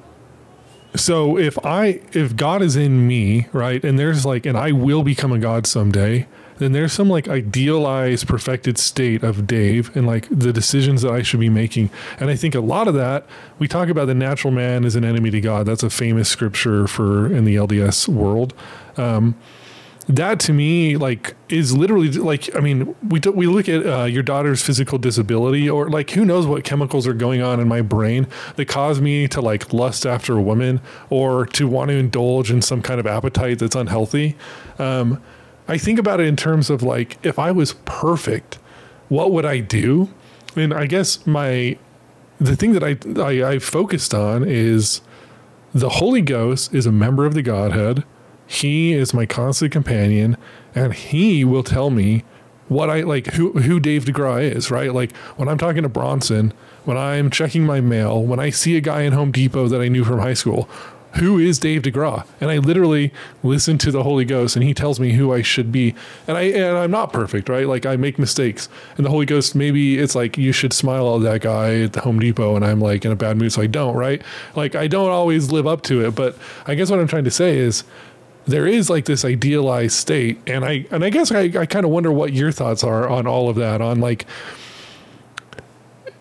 So if I, if God is in me, right, and there's like, and I will become a God someday, then there's some like idealized, perfected state of Dave and like the decisions that I should be making. And I think a lot of that, we talk about the natural man is an enemy to God. That's a famous scripture for in the L D S world. Um, That to me, like, is literally like, I mean, we do, we look at uh, your daughter's physical disability, or like, who knows what chemicals are going on in my brain that cause me to like lust after a woman or to want to indulge in some kind of appetite that's unhealthy. Um, I think about it in terms of like, if I was perfect, what would I do? And I guess my, the thing that I, I, I focused on is the Holy Ghost is a member of the Godhead. He is my constant companion, and he will tell me what I like, who, who Dave DeGraw is, right? Like when I'm talking to Bronson, when I'm checking my mail, when I see a guy in Home Depot that I knew from high school, who is Dave DeGraw? And I literally listen to the Holy Ghost and he tells me who I should be. And I, and I'm not perfect, right? Like I make mistakes, and the Holy Ghost, maybe it's like, you should smile at that guy at the Home Depot. And I'm like in a bad mood. So I don't, right? Like I don't always live up to it, but I guess what I'm trying to say is, there is like this idealized state. And I, and I guess I, I kind of wonder what your thoughts are on all of that, on like,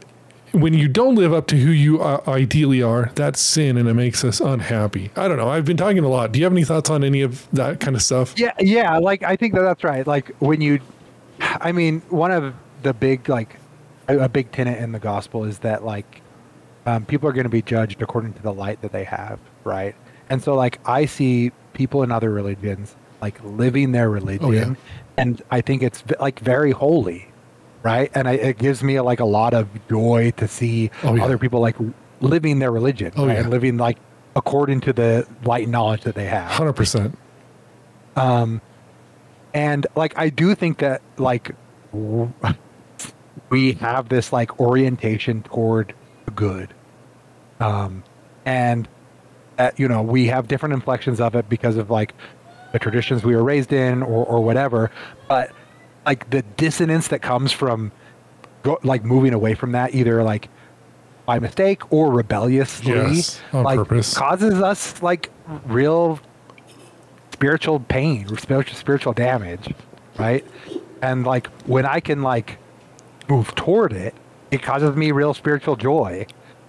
when you don't live up to who you uh, ideally are, that's sin, and it makes us unhappy. I don't know. I've been talking a lot. Do you have any thoughts on any of that kind of stuff? Yeah, yeah. Like I think that that's right. Like when you, I mean, one of the big like a, a big tenet in the gospel is that like um, people are going to be judged according to the light that they have, right? And so like I see people in other religions like living their religion, Oh, yeah. and I think it's like very holy. Right. And I, it gives me like a lot of joy to see Oh, yeah. other people like living their religion Oh, right? yeah. and living like according to the light and knowledge that they have. one hundred percent. Um, and like, I do think that like w- we have this like orientation toward the good. Um, and that, you know, we have different inflections of it because of like the traditions we were raised in or, or whatever. But like the dissonance that comes from go, like moving away from that, either like by mistake or rebelliously, Yes, on like purpose. causes us like real spiritual pain, or spiritual spiritual damage, right? And like when I can like move toward it, it causes me real spiritual joy.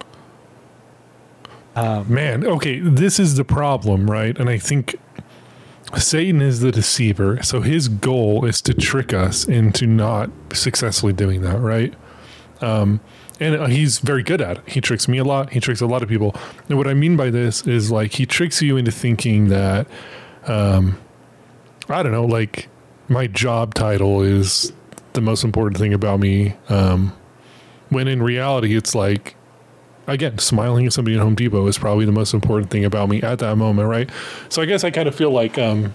Um, Man, okay, this is the problem, right? And I think Satan is the deceiver, so his goal is to trick us into not successfully doing that, right? Um, and he's very good at it. He tricks me a lot. He tricks a lot of people. And what I mean by this is like he tricks you into thinking that, um, I don't know, like my job title is the most important thing about me. Um, when in reality, it's like, again, smiling at somebody at Home Depot is probably the most important thing about me at that moment, right? So I guess I kind of feel like, um,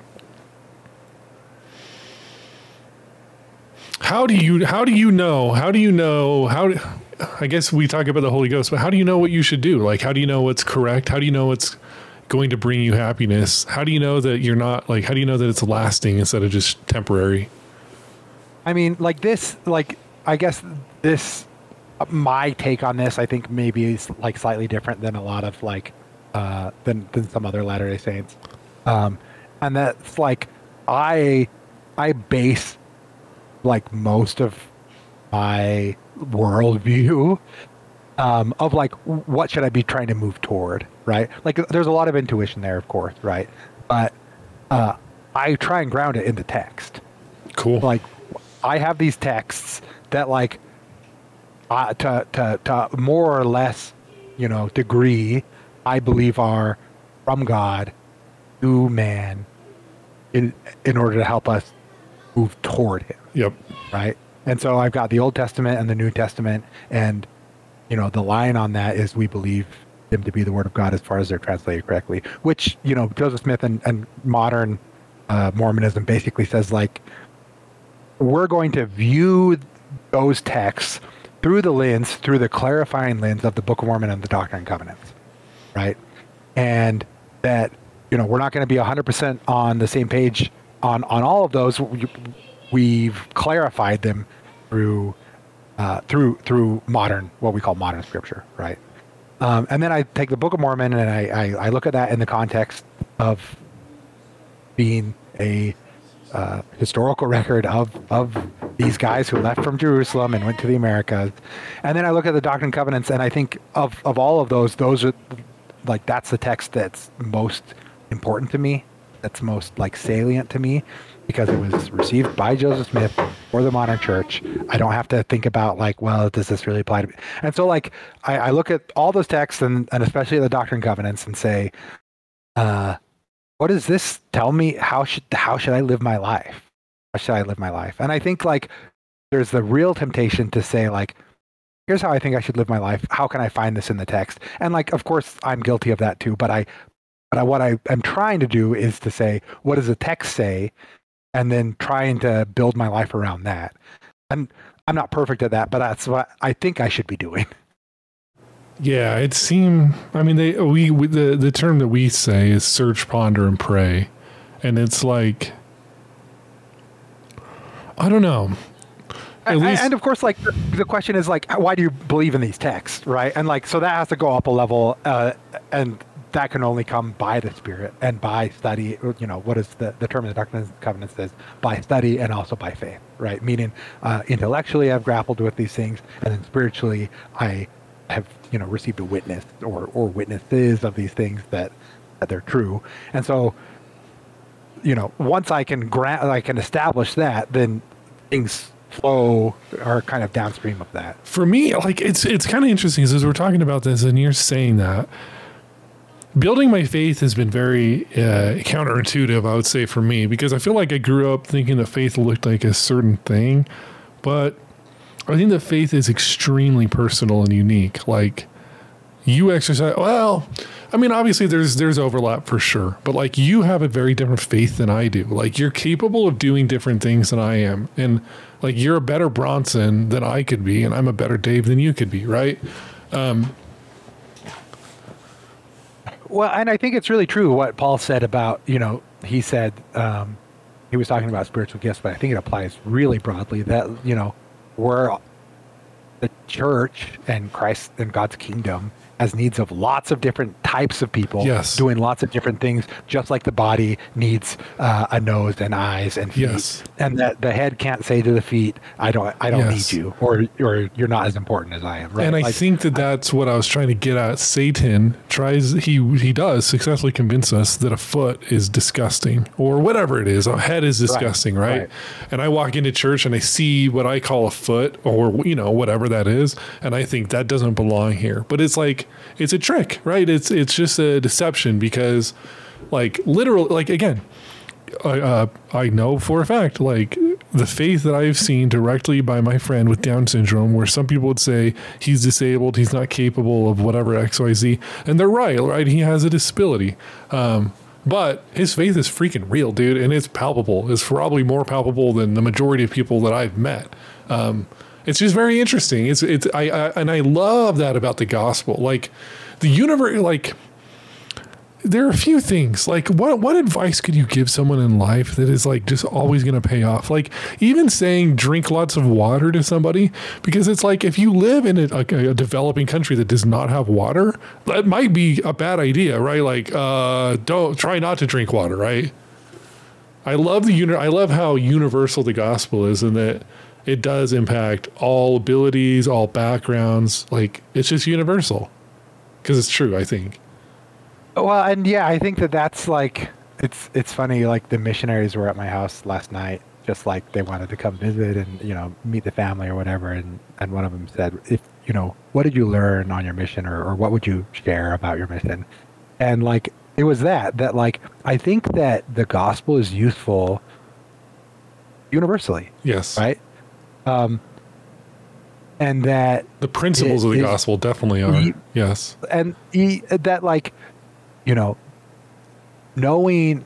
how do you, how do you know, how do you know, how do, I guess we talk about the Holy Ghost, but how do you know what you should do? Like, how do you know what's correct? How do you know what's going to bring you happiness? How do you know that you're not like, how do you know that it's lasting instead of just temporary? I mean, like this, like, I guess this, my take on this, I think maybe is like slightly different than a lot of like, uh, than, than some other Latter-day Saints. Um, and that's like, I, I base like most of my worldview, um, of like, what should I be trying to move toward? Right. Like there's a lot of intuition there, of course. Right. But, uh, I try and ground it in the text. Cool. Like I have these texts that like, Uh, to, to, to more or less, you know, degree, I believe are from God to man in in order to help us move toward Him, Yep. right? And so I've got the Old Testament and the New Testament, and you know, the line on that is we believe them to be the Word of God as far as they're translated correctly. Which, you know, Joseph Smith and, and modern uh, Mormonism basically says like we're going to view those texts through the lens, through the clarifying lens of the Book of Mormon and the Doctrine and Covenants, right? And that, you know, we're not going to be one hundred percent on the same page on, on all of those. We, we've clarified them through, uh, through, through modern, what we call modern scripture, right? Um, and then I take the Book of Mormon and I, I, I look at that in the context of being a uh, historical record of, of these guys who left from Jerusalem and went to the Americas. And then I look at the Doctrine and Covenants, and I think of, of all of those, those are like, that's the text that's most important to me. That's most like salient to me because it was received by Joseph Smith for the modern church. I don't have to think about like, well, does this really apply to me? And so like, I, I look at all those texts and, and especially the Doctrine and Covenants and say, uh, what does this tell me? How should, how should I live my life? How should I live my life? And I think like there's the real temptation to say like, here's how I think I should live my life. How can I find this in the text? And like, of course I'm guilty of that too, but I, but I, what I am trying to do is to say, what does the text say? And then trying to build my life around that. And I'm not perfect at that, but that's what I think I should be doing. Yeah, it seemed. I mean, they we, we the the term that we say is search, ponder, and pray, and it's like I don't know. At and, least, and of course, like the, the question is like, why do you believe in these texts, right? And like, so that has to go up a level, uh, and that can only come by the Spirit and by study. You know, what is the, the term in the Doctrine and Covenants says? By study and also by faith, right? Meaning, uh, intellectually, I've grappled with these things, and then spiritually, I have, you know, received a witness or, or witnesses of these things that, that they're true. And so, you know, once I can grant, I can establish that, then things flow are kind of downstream of that. For me, like it's it's kind of interesting as we're talking about this, and you're saying that building my faith has been very uh, counterintuitive, I would say, for me, because I feel like I grew up thinking that faith looked like a certain thing, but I think that faith is extremely personal and unique. Like you exercise, well, I mean, obviously there's there's overlap for sure, but like you have a very different faith than I do. Like you're capable of doing different things than I am, and like you're a better Bronson than I could be, and I'm a better Dave than you could be, right? Um, well, and I think it's really true what Paul said about, you know, he said um, he was talking about spiritual gifts, but I think it applies really broadly that, you know, we're the church and Christ and God's kingdom has needs of lots of different types of people, yes, doing lots of different things, just like the body needs uh, a nose and eyes and feet. Yes. And that the head can't say to the feet, I don't I don't yes. need you, or or you're not as important as I am. Right? And I like, think that that's what I was trying to get at. Satan tries, he he does successfully convince us that a foot is disgusting, or whatever it is. A head is disgusting, right? right? right. And I walk into church and I see what I call a foot, or, you know, whatever that is, and I think that doesn't belong here. But it's like, it's a trick, right? It's it's just a deception, because like literally, like again, I, uh, I know for a fact, like the faith that I've seen directly by my friend with Down syndrome, where some people would say he's disabled, he's not capable of whatever X Y Z, and they're right, right? He has a disability. Um, but his faith is freaking real, dude, and it's palpable. It's probably more palpable than the majority of people that I've met. Um, It's just very interesting. It's it's I, I and I love that about the gospel. Like the universe, like there are a few things. Like what what advice could you give someone in life that is like just always going to pay off? Like even saying drink lots of water to somebody, because it's like if you live in a, a, a developing country that does not have water, that might be a bad idea, right? Like uh, don't try not to drink water, right? I love the uni- I love how universal the gospel is, and that it does impact all abilities, all backgrounds. Like it's just universal, because it's true, I think. Well, and yeah, I think that that's like, it's it's funny, like the missionaries were at my house last night, just like they wanted to come visit and, you know, meet the family or whatever. And, and one of them said, if, you know, what did you learn on your mission, or, or what would you share about your mission? And like, it was that, that like, I think that the gospel is useful universally. Yes. Right. Um, and that the principles of the gospel definitely are. He, yes. And he, that like, you know, knowing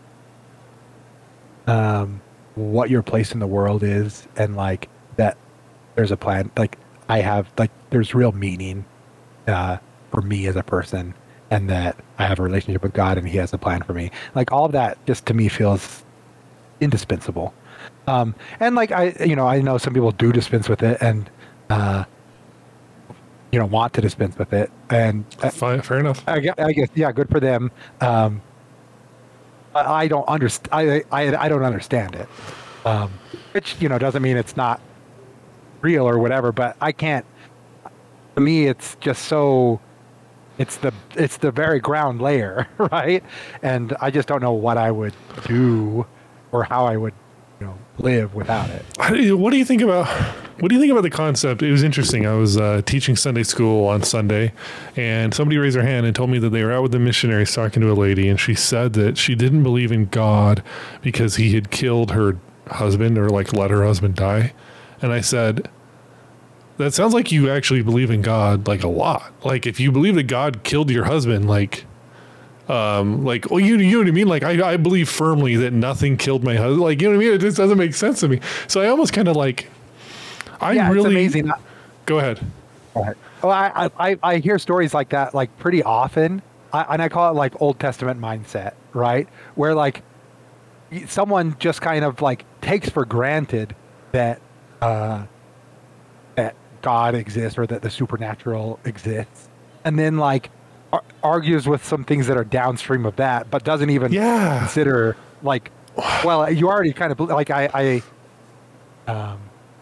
um, what your place in the world is, and like that there's a plan, like I have, like there's real meaning uh, for me as a person, and that I have a relationship with God and he has a plan for me. Like all of that just to me feels indispensable. Um, and like, I, you know, I know some people do dispense with it, and, uh, you know, want to dispense with it, and fine, fair enough. I guess, I guess, yeah, good for them. Um, I, I don't understand. I, I, I don't understand it. Um, which, you know, doesn't mean it's not real or whatever, but I can't, to me, it's just so, it's the, it's the very ground layer, right? And I just don't know what I would do or how I would, you know, live without it. What do you think about what do you think about the concept? It was interesting. I was uh, teaching Sunday school on Sunday, and somebody raised their hand and told me that they were out with the missionaries talking to a lady, and she said that she didn't believe in God because he had killed her husband, or like let her husband die. And I said, that sounds like you actually believe in God like a lot. Like if you believe that God killed your husband, like Um, like, well, you, you know what I mean? Like, I, I believe firmly that nothing killed my husband. Like, you know what I mean? It just doesn't make sense to me. So I almost kind of like, I yeah, really, it's amazing. Go ahead. Go ahead. Well, I, I, I hear stories like that, like pretty often. I, and I call it like Old Testament mindset, right? Where like someone just kind of like takes for granted that, uh, that God exists, or that the supernatural exists. And then like, ar- argues with some things that are downstream of that, but doesn't even Yeah. consider like, well, you already kind of like I, I, um,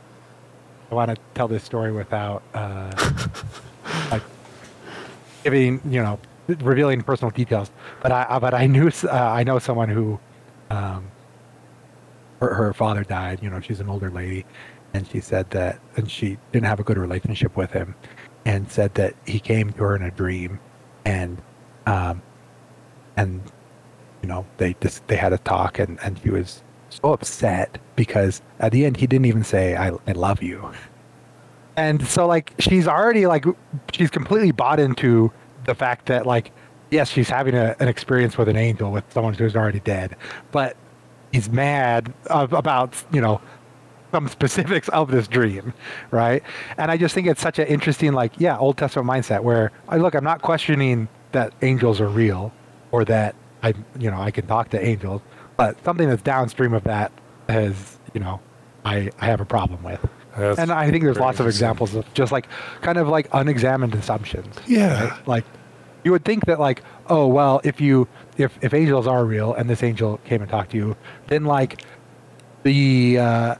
I want to tell this story without uh, like giving, you know, revealing personal details. But I, but I knew, uh, I know someone who, um, her, her father died. You know, she's an older lady, and she said that, and she didn't have a good relationship with him, and said that he came to her in a dream, and, um, and, you know, they just they had a talk, and and she was so upset because at the end he didn't even say I I love you, and so like she's already like she's completely bought into the fact that like yes she's having a, an experience with an angel with someone who's already dead, but he's mad of, about you know some specifics of this dream, right? And I just think it's such an interesting like yeah Old Testament mindset where I look I'm not questioning that angels are real or that I you know I can talk to angels, but something that's downstream of that is you know I I have a problem with. That's and I think there's very lots of examples of just like kind of like unexamined assumptions. Yeah. Right? Like you would think that like, oh, well, if you, if, if angels are real and this angel came and talked to you, then like the, uh,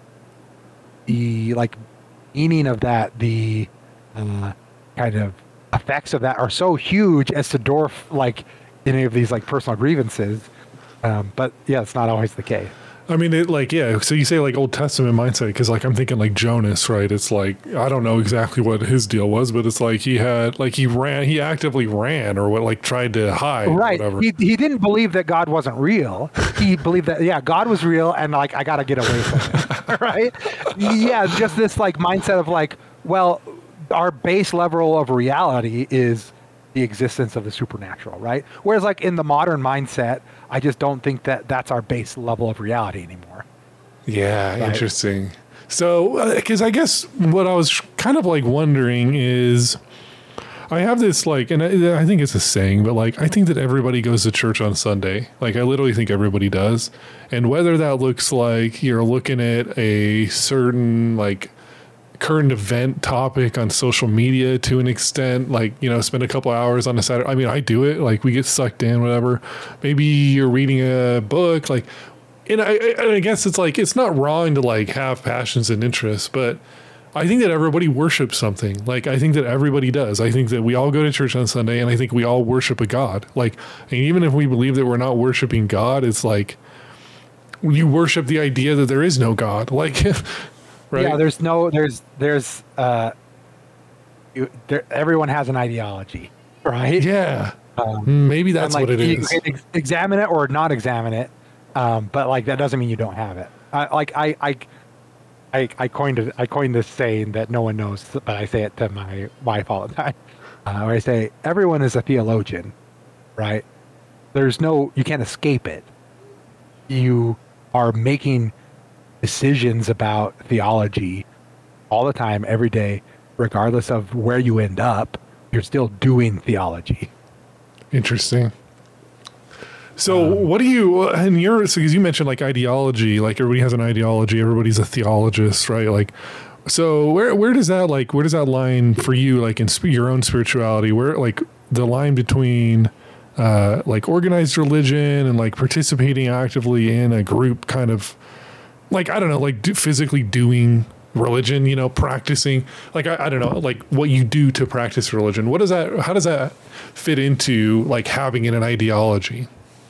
the like meaning of that, the uh, kind of effects of that are so huge as to dwarf like any of these like personal grievances. Um, but yeah, it's not always the case. I mean, it like, yeah. So you say like Old Testament mindset, because like I'm thinking like Jonas, right? It's like, I don't know exactly what his deal was, but it's like he had, like he ran, he actively ran or what, like tried to hide right. or whatever. He, he didn't believe that God wasn't real. He believed that, yeah, God was real and like, I got to get away from it. Right. Yeah. Just this like mindset of like, well, our base level of reality is the existence of the supernatural, right? Whereas like in the modern mindset, I just don't think that that's our base level of reality anymore. Yeah, right? Interesting. So, because uh, I guess what I was kind of like wondering is, I have this like, and I, I think it's a saying, but like, I think that everybody goes to church on Sunday. Like, I literally think everybody does. And whether that looks like you're looking at a certain like current event topic on social media to an extent, like, you know, spend a couple hours on a Saturday. I mean, I do it, like we get sucked in, whatever. Maybe you're reading a book, like, and I, and I guess it's like, it's not wrong to like have passions and interests, but I think that everybody worships something. Like, I think that everybody does. I think that we all go to church on Sunday and I think we all worship a God. Like, and even if we believe that we're not worshiping God, it's like you worship the idea that there is no God. Like, right? Yeah, there's no, there's, there's, uh, you, there, everyone has an ideology, right? Yeah. Um, Maybe that's like, what it you is. can ex- examine it or not examine it, um, but like that doesn't mean you don't have it. I, like I, I, I, I coined it, I coined this saying that no one knows, but I say it to my wife all the time. Uh, where I say everyone is a theologian, right? There's no, you can't escape it. You are making decisions about theology all the time, every day, regardless of where you end up. You're still doing theology. Interesting. So um, what do you, and you're, so because you mentioned like ideology, like everybody has an ideology, everybody's a theologist, right? Like, so where, where does that like, where does that line for you, like in sp- your own spirituality, where like the line between uh, like organized religion and like participating actively in a group kind of like, I don't know, like do, physically doing religion, you know, practicing, like, I, I don't know, like what you do to practice religion. What does that, how does that fit into like having an ideology?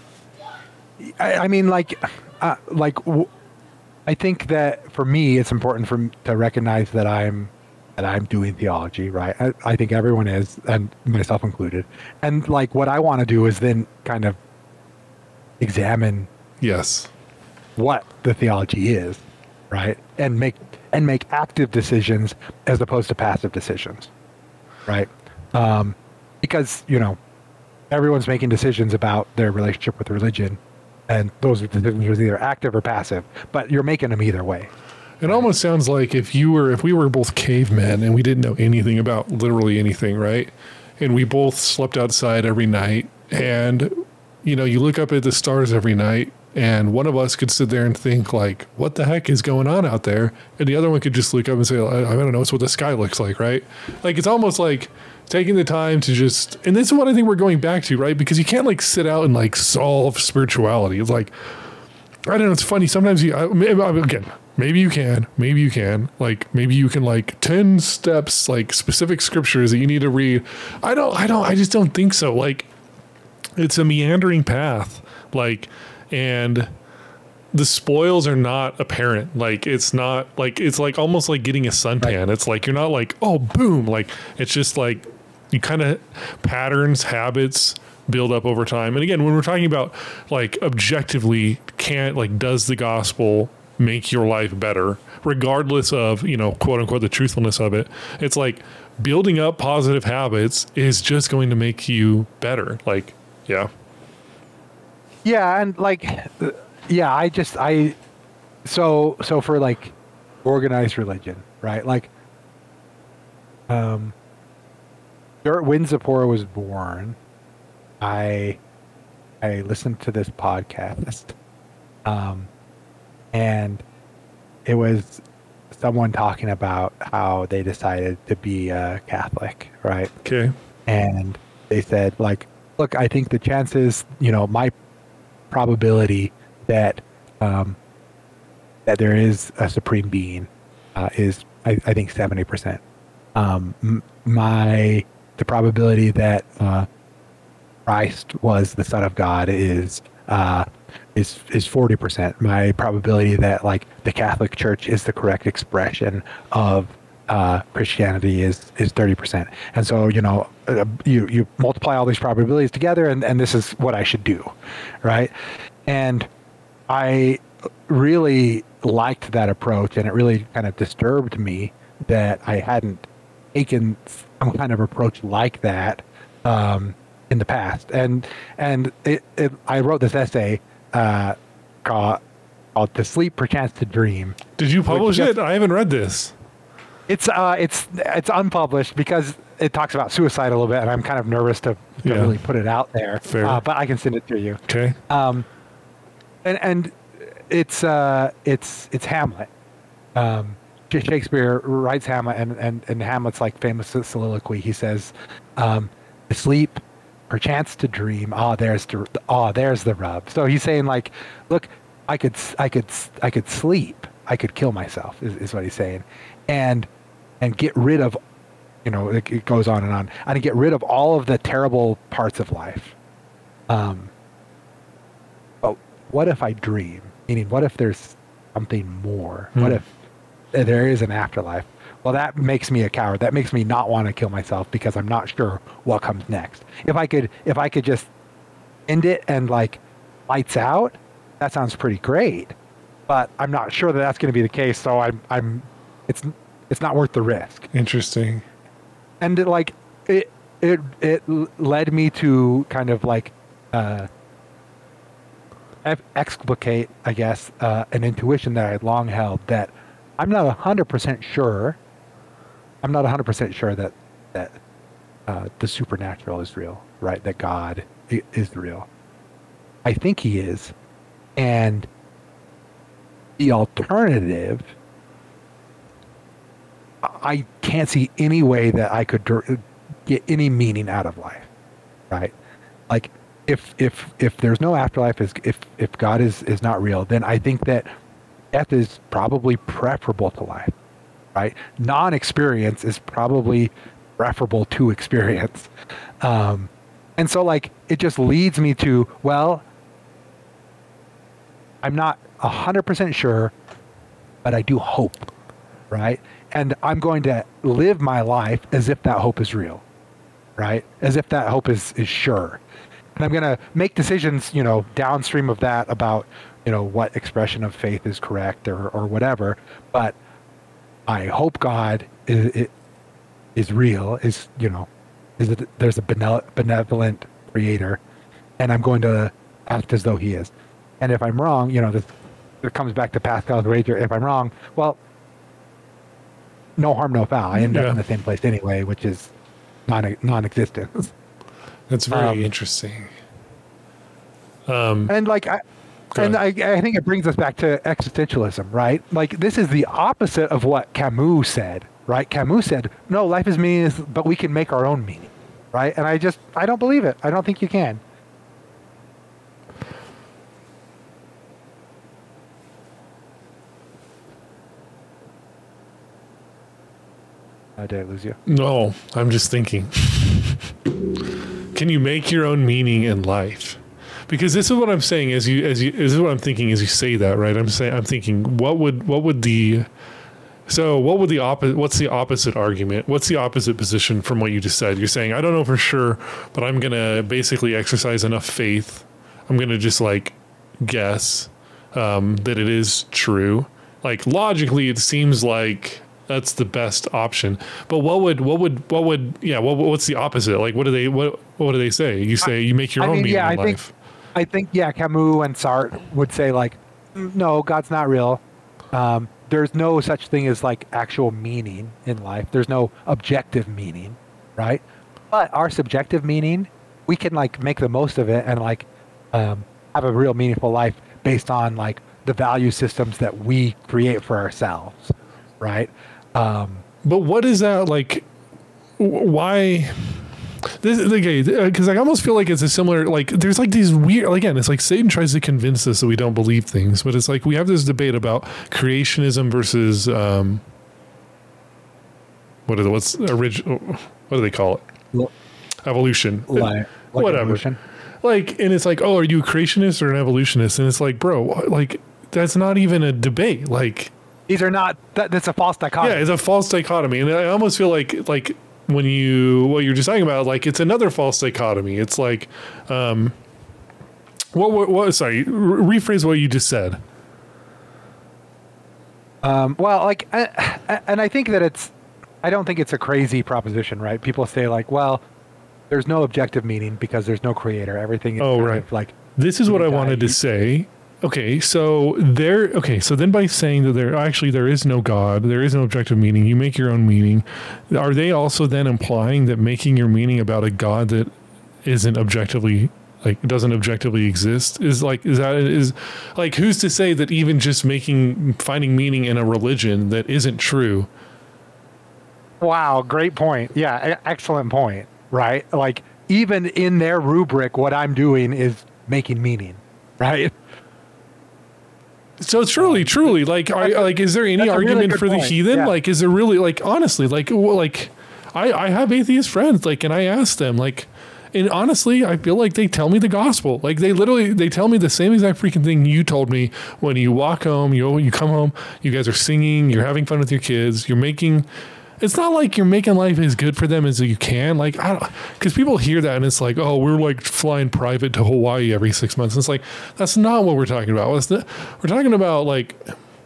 I, I mean, like, uh, like, w- I think that for me, it's important for to recognize that I'm that I'm doing theology, right? I, I think everyone is, and myself included. And like, what I want to do is then kind of examine, yes, what the theology is, right? And make and make active decisions as opposed to passive decisions, right? Um, because you know, everyone's making decisions about their relationship with religion. And those decisions are either active or passive, but you're making them either way. It almost sounds like if you were, if we were both cavemen and we didn't know anything about literally anything, right? And we both slept outside every night, and you know, you look up at the stars every night, and one of us could sit there and think like, what the heck is going on out there? And the other one could just look up and say, I, I don't know, it's what the sky looks like, right? Like, it's almost like taking the time to just, and this is what I think we're going back to, right? Because you can't like sit out and like solve spirituality. It's like, I don't know. It's funny. Sometimes you, I, again, maybe you can, maybe you can, like, maybe you can like ten steps, like specific scriptures that you need to read. I don't, I don't, I just don't think so. Like, it's a meandering path, like, and the spoils are not apparent. Like, it's not like, it's like almost like getting a suntan. Right. It's like, you're not like, oh, boom. Like, it's just like you kind of patterns, habits, build up over time. And again, when we're talking about like objectively, can't like, does the gospel make your life better, regardless of, you know, quote unquote, the truthfulness of it? It's like building up positive habits is just going to make you better. Like, yeah. Yeah. And like, yeah, I just, I, so, so for like organized religion, right? Like, um, when Zipporah was born, I I listened to this podcast, um, and it was someone talking about how they decided to be a Catholic, right? Okay. And they said, like, look, I think the chances, you know, my probability that um, that there is a supreme being uh, is, I, I think, seventy percent. Um, m- my the probability that uh, Christ was the Son of God is uh, is is forty percent. My probability that like the Catholic Church is the correct expression of uh, Christianity is is thirty percent. And so, you know, uh, you you multiply all these probabilities together, and and this is what I should do, right? And I really liked that approach, and it really kind of disturbed me that I hadn't taken some kind of approach like that um, in the past. And and it, it, I wrote this essay uh, called, called "To Sleep, Perchance to Dream." Did you publish just, it? I haven't read this. It's uh, it's it's unpublished because it talks about suicide a little bit, and I'm kind of nervous to, to yeah. really put it out there. Fair. Uh, but I can send it to you. Okay. Um, and and it's uh, it's it's Hamlet. Um, Shakespeare writes Hamlet, and, and, and Hamlet's like famous soliloquy. He says, um, "To sleep, perchance to dream. Ah, there's the ah, there's the rub." So he's saying, like, look, I could I could I could sleep. I could kill myself. Is, is what he's saying, and and get rid of, you know, it, it goes on and on, and get rid of all of the terrible parts of life. Um, but what if I dream? Meaning, what if there's something more? Hmm. What if there is an afterlife? Well, that makes me a coward. That makes me not want to kill myself because I'm not sure what comes next. If I could, if I could just end it and like lights out, that sounds pretty great. But I'm not sure that that's going to be the case. So I'm, I'm, it's, it's not worth the risk. Interesting. And it, like it, it, it led me to kind of like uh, explicate, I guess, uh, an intuition that I had long held that I'm not one hundred percent sure. I'm not one hundred percent sure that that uh, the supernatural is real, right? That God is real. I think he is. And the alternative, I can't see any way that I could get any meaning out of life, right? Like if if if there's no afterlife, if if God is is not real, then I think that death is probably preferable to life, right? Non-experience is probably preferable to experience. Um, and so like, it just leads me to, well, I'm not one hundred percent sure, but I do hope, right? And I'm going to live my life as if that hope is real, right? As if that hope is, is sure. And I'm going to make decisions, you know, downstream of that about, you know, what expression of faith is correct or, or whatever. But I hope God is, is real, is, you know, is it, there's a benevolent creator, and I'm going to act as though he is. And if I'm wrong, you know, this, it comes back to Pascal's wager. If I'm wrong, well, no harm, no foul. I end yeah. up in the same place anyway, which is non non-existence. That's very um, interesting. Um, and like, I, and I, I think it brings us back to existentialism, right? Like, this is the opposite of what Camus said, right? Camus said, no, life is meaningless, but we can make our own meaning, right? And I just, I don't believe it. I don't think you can. Uh, did I lose you? No, I'm just thinking. Can you make your own meaning in life? Because this is what I'm saying as you as you this is what I'm thinking as you say that, right? I'm saying I'm thinking what would what would the so what would the opposite what's the opposite argument? What's the opposite position from what you just said? You're saying I don't know for sure, but I'm going to basically exercise enough faith. I'm going to just like guess um, that it is true. Like logically it seems like that's the best option. But what would what would what would yeah, what what's the opposite? Like what do they what what do they say? You say you make your I own mean, meaning yeah, in I life. think I think yeah, Camus and Sartre would say like, no, God's not real. Um, there's no such thing as like actual meaning in life. There's no objective meaning, right? But our subjective meaning, we can like make the most of it and like um, have a real meaningful life based on like the value systems that we create for ourselves, right? Um, but what is that like? w- Why? This okay because I almost feel like it's a similar like there's like these weird again it's like Satan tries to convince us that we don't believe things, but it's like we have this debate about creationism versus um, what are the what's original what do they call it evolution like, like whatever evolution. Like and it's like oh are you a creationist or an evolutionist and it's like bro like that's not even a debate like These are not that, that's a false dichotomy. yeah it's a false dichotomy and I almost feel like like when you what you're just talking about like it's another false dichotomy. It's like um what what, what sorry re- rephrase what you just said. Um, well, like, I, I- and I think that it's, I don't think it's a crazy proposition, right? People say like, well, there's no objective meaning because there's no creator. Everything is Oh, kind right. of like, This is what I you wanted to die. say. Okay, so there okay, so then by saying that there actually there is no God, there is no objective meaning, you make your own meaning. Are they also then implying that making your meaning about a God that isn't objectively like doesn't objectively exist is like is that is like who's to say that even just making finding meaning in a religion that isn't true? Wow, great point. Yeah, e- excellent point, right? Like, even in their rubric, what I'm doing is making meaning, right? So truly, truly, like, are, That's a- like, is there any that's a really argument good for the point. heathen? Yeah. Like, is there really, like, honestly, like, well, like, I, I have atheist friends, like, and I ask them, like, and honestly, I feel like they tell me the gospel. Like, they literally, they tell me the same exact freaking thing you told me when you walk home. You you come home, you guys are singing, you're having fun with your kids, you're making. It's not like you're making life as good for them as you can. Like, I don't, because people hear that and it's like, oh, we're like flying private to Hawaii every six months. It's like, that's not what we're talking about. It's not, we're talking about, like,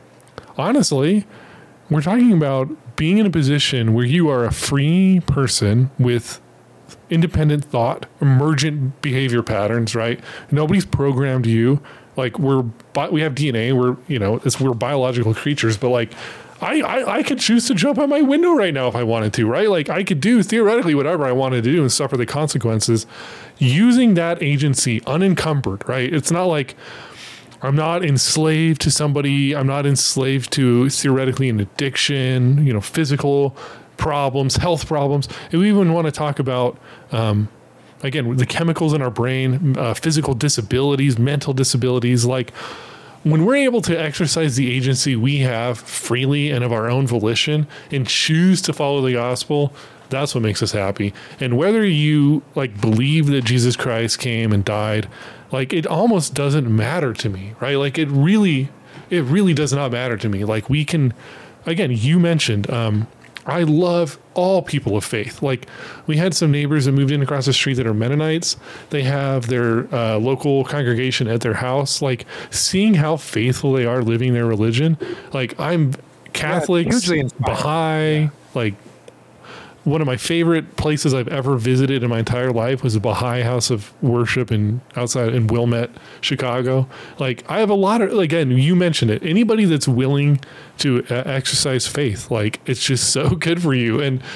honestly, we're talking about being in a position where you are a free person with independent thought, emergent behavior patterns, right? Nobody's programmed you. Like, we're, bi- we have D N A, we're, you know, it's, we're biological creatures, but like, I, I, I could choose to jump out my window right now if I wanted to, right? Like I could do theoretically whatever I wanted to do and suffer the consequences using that agency unencumbered, right? It's not like I'm not enslaved to somebody. I'm not enslaved to theoretically an addiction, you know, physical problems, health problems. And we even want to talk about, um, again, the chemicals in our brain, uh, physical disabilities, mental disabilities, like, when we're able to exercise the agency we have freely and of our own volition and choose to follow the gospel, that's what makes us happy. And whether you like believe that Jesus Christ came and died, like it almost doesn't matter to me, right? Like it really, it really does not matter to me. Like we can, again, you mentioned, um, I love all people of faith. Like we had some neighbors that moved in across the street that are Mennonites. They have their uh, local congregation at their house. Like seeing how faithful they are living their religion. Like I'm Catholic, Yeah, hugely inspiring. Baha'i, Yeah. like one of my favorite places I've ever visited in my entire life was a Baha'i house of worship in outside in Wilmette, Chicago. Like I have a lot of, again, you mentioned it, anybody that's willing to uh, exercise faith, like it's just so good for you. And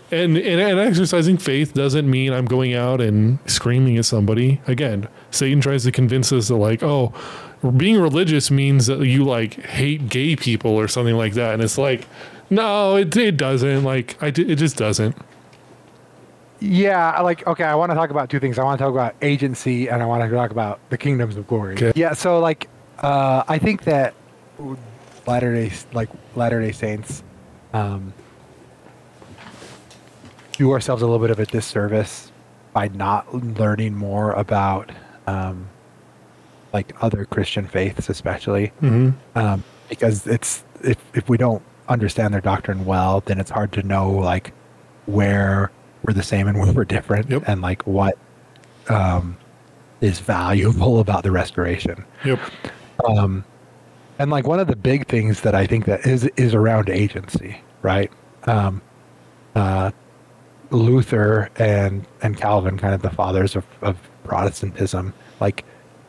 And, and and exercising faith doesn't mean I'm going out and screaming at somebody. Again, Satan tries to convince us that like, oh, being religious means that you like hate gay people or something like that. And it's like, no, it it doesn't. Like, I it just doesn't. Yeah, I like okay. I want to talk about two things. I want to talk about agency, and I want to talk about the kingdoms of glory. Okay. Yeah, so like, uh, I think that Latter Day like Latter Day Saints. Um, do ourselves a little bit of a disservice by not learning more about um, like other Christian faiths, especially Mm-hmm. um, because it's if if we don't understand their doctrine well, then it's hard to know like where we're the same and where we're different, Yep. and like what um, is valuable about the restoration. Yep. Um, and like one of the big things that I think that is is around agency, right? Um, uh, Luther and and Calvin, kind of the fathers of, of Protestantism, like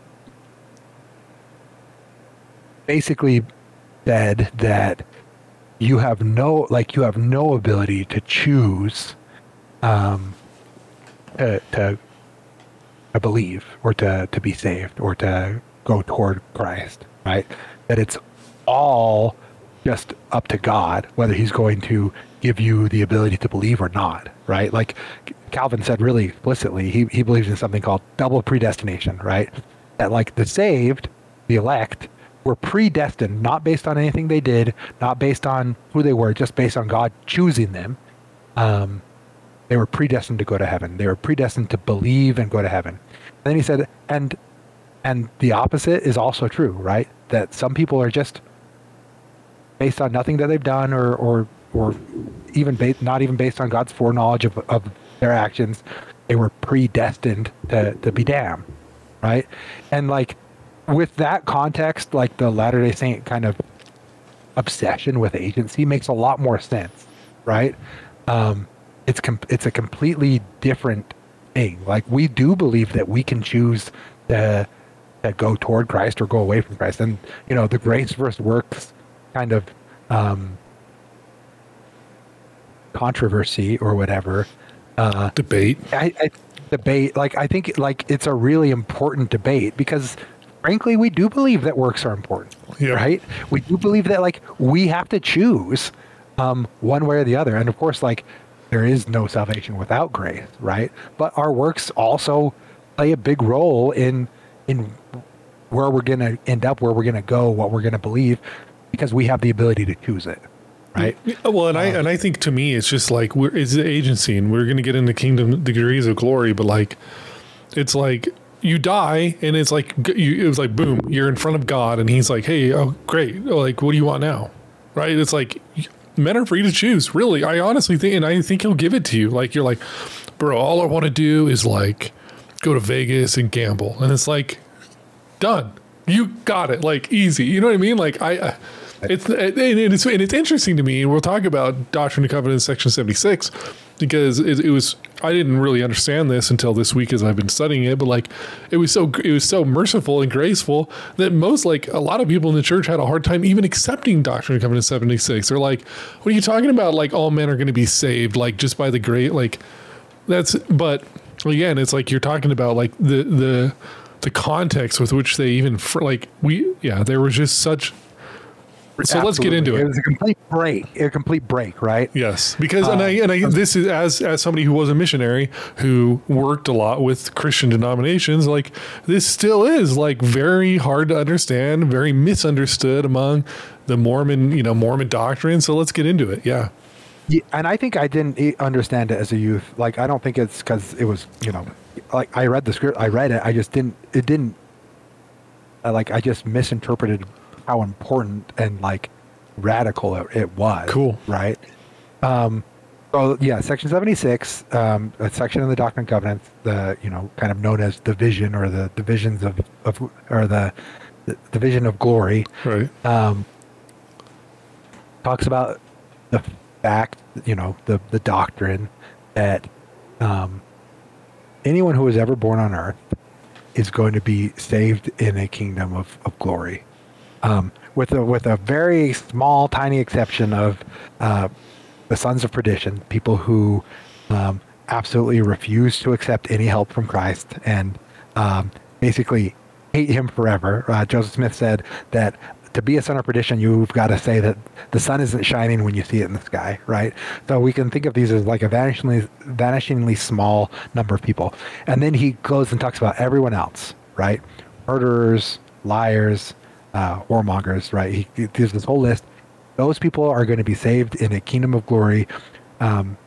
basically said that you have no like you have no ability to choose um, to, to to believe or to to be saved or to go toward Christ, right? That it's all just up to God whether He's going to give you the ability to believe or not, right? Like Calvin said really explicitly, he he believes in something called double predestination, right? That like the saved, the elect, were predestined, not based on anything they did, not based on who they were, just based on God choosing them. Um, they were predestined to go to heaven. They were predestined to believe and go to heaven. And then he said, and and the opposite is also true, right? That some people are just based on nothing that they've done, or or or even based, not even based on God's foreknowledge of of their actions. They were predestined to to be damned, right? And like with that context, like the Latter-day Saint kind of obsession with agency makes a lot more sense, right? Um, it's com- it's a completely different thing. Like we do believe that we can choose to, to go toward Christ or go away from Christ, and you know the grace versus works kind of um, controversy or whatever uh, Debate. I, I debate. Like I think like it's a really important debate because frankly, we do believe that works are important, Yeah. right? We do believe that like we have to choose um, one way or the other. And of course, like there is no salvation without grace, right? But our works also play a big role in in where we're going to end up, where we're going to go, what we're going to believe, because we have the ability to choose it, right? Yeah, well, and I and I think to me it's just like we're it's the agency, and we're going to get into kingdom degrees of glory, but like it's like you die, and it's like you, it was like boom, you're in front of God, and He's like, hey, oh great, like what do you want now, right? It's like men are free to choose. Really, I honestly think, and I think He'll give it to you. Like you're like, bro, all I want to do is like go to Vegas and gamble, and it's like done. You got it, like easy. You know what I mean? Like I. I It's and it's and it's interesting to me, and we'll talk about Doctrine and Covenants section seventy-six because it, it was I didn't really understand this until this week as I've been studying it, but like it was so it was so merciful and graceful that most like a lot of people in the church had a hard time even accepting Doctrine and Covenants seventy-six. They're like, what are you talking about? Like all men are going to be saved like just by the great like that's but again it's like you're talking about like the the the context with which they even fr- like we yeah there was just such. So Absolutely. let's get into it. It was a complete break, a complete break, right? Yes, because Um, and I and I this is as as somebody who was a missionary who worked a lot with Christian denominations. Like this still is like very hard to understand, very misunderstood among the Mormon, you know, Mormon doctrine. So let's get into it. Yeah. Yeah, and I think I didn't e- understand it as a youth. Like I don't think it's because it was, you know, like I read the script, I read it, I just didn't. It didn't. Uh, like I just misinterpreted how important and like radical it, it was. Cool. Right. Um, so yeah, section seventy-six, um, a section in the Doctrine and Covenants, the, you know, kind of known as division or the divisions of, of or the, the division of glory, Right. um, talks about the fact, you know, the, the doctrine that, um, anyone who is ever born on earth is going to be saved in a kingdom of, of glory. Um, with a with a very small, tiny exception of uh, the sons of perdition, people who um, absolutely refuse to accept any help from Christ and um, basically hate him forever. Uh, Joseph Smith said that to be a son of perdition, you've got to say that the sun isn't shining when you see it in the sky, right? So we can think of these as like a vanishingly, vanishingly small number of people. And then he goes and talks about everyone else, right? Murderers, liars, uh, warmongers, right? He, he gives this whole list. Those people are going to be saved in a kingdom of glory um,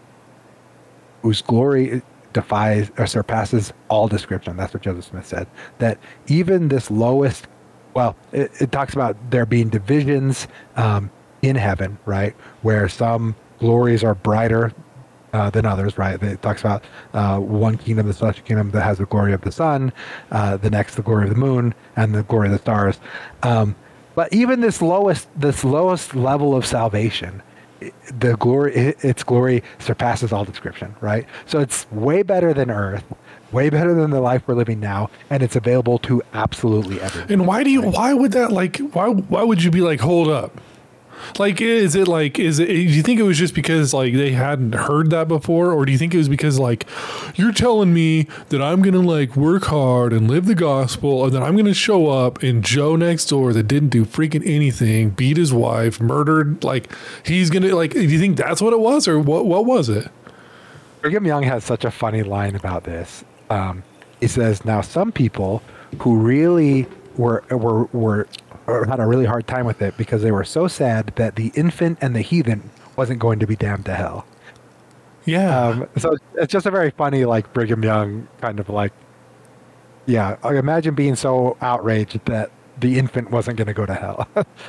whose glory defies or surpasses all description. That's what Joseph Smith said. That even this lowest, well, it, it talks about there being divisions um, in heaven, right? Where some glories are brighter uh, than others, right? It talks about uh, one kingdom, the celestial kingdom, that has the glory of the sun, uh, the next the glory of the moon, and the glory of the stars. Um, but even this lowest, this lowest level of salvation, the glory, its glory surpasses all description, right? So it's way better than earth, way better than the life we're living now, and it's available to absolutely everyone. And why do you, why would that, like, why, why would you be like, hold up? Like, is it like, is it, do you think it was just because like they hadn't heard that before? Or do you think it was because like, you're telling me that I'm going to like work hard and live the gospel and then I'm going to show up and Joe next door that didn't do freaking anything, beat his wife, murdered, like he's going to like, do you think that's what it was or what, what was it? Brigham Young has such a funny line about this. Um, he says, now some people who really were, were, were, or had a really hard time with it because they were so sad that the infant and the heathen wasn't going to be damned to hell. Yeah. Um, so it's just a very funny, like Brigham Young kind of like, yeah, I imagine being so outraged that the infant wasn't going to go to hell.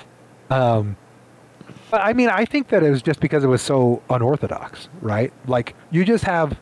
um, but I mean, I think that it was just because it was so unorthodox, right? Like you just have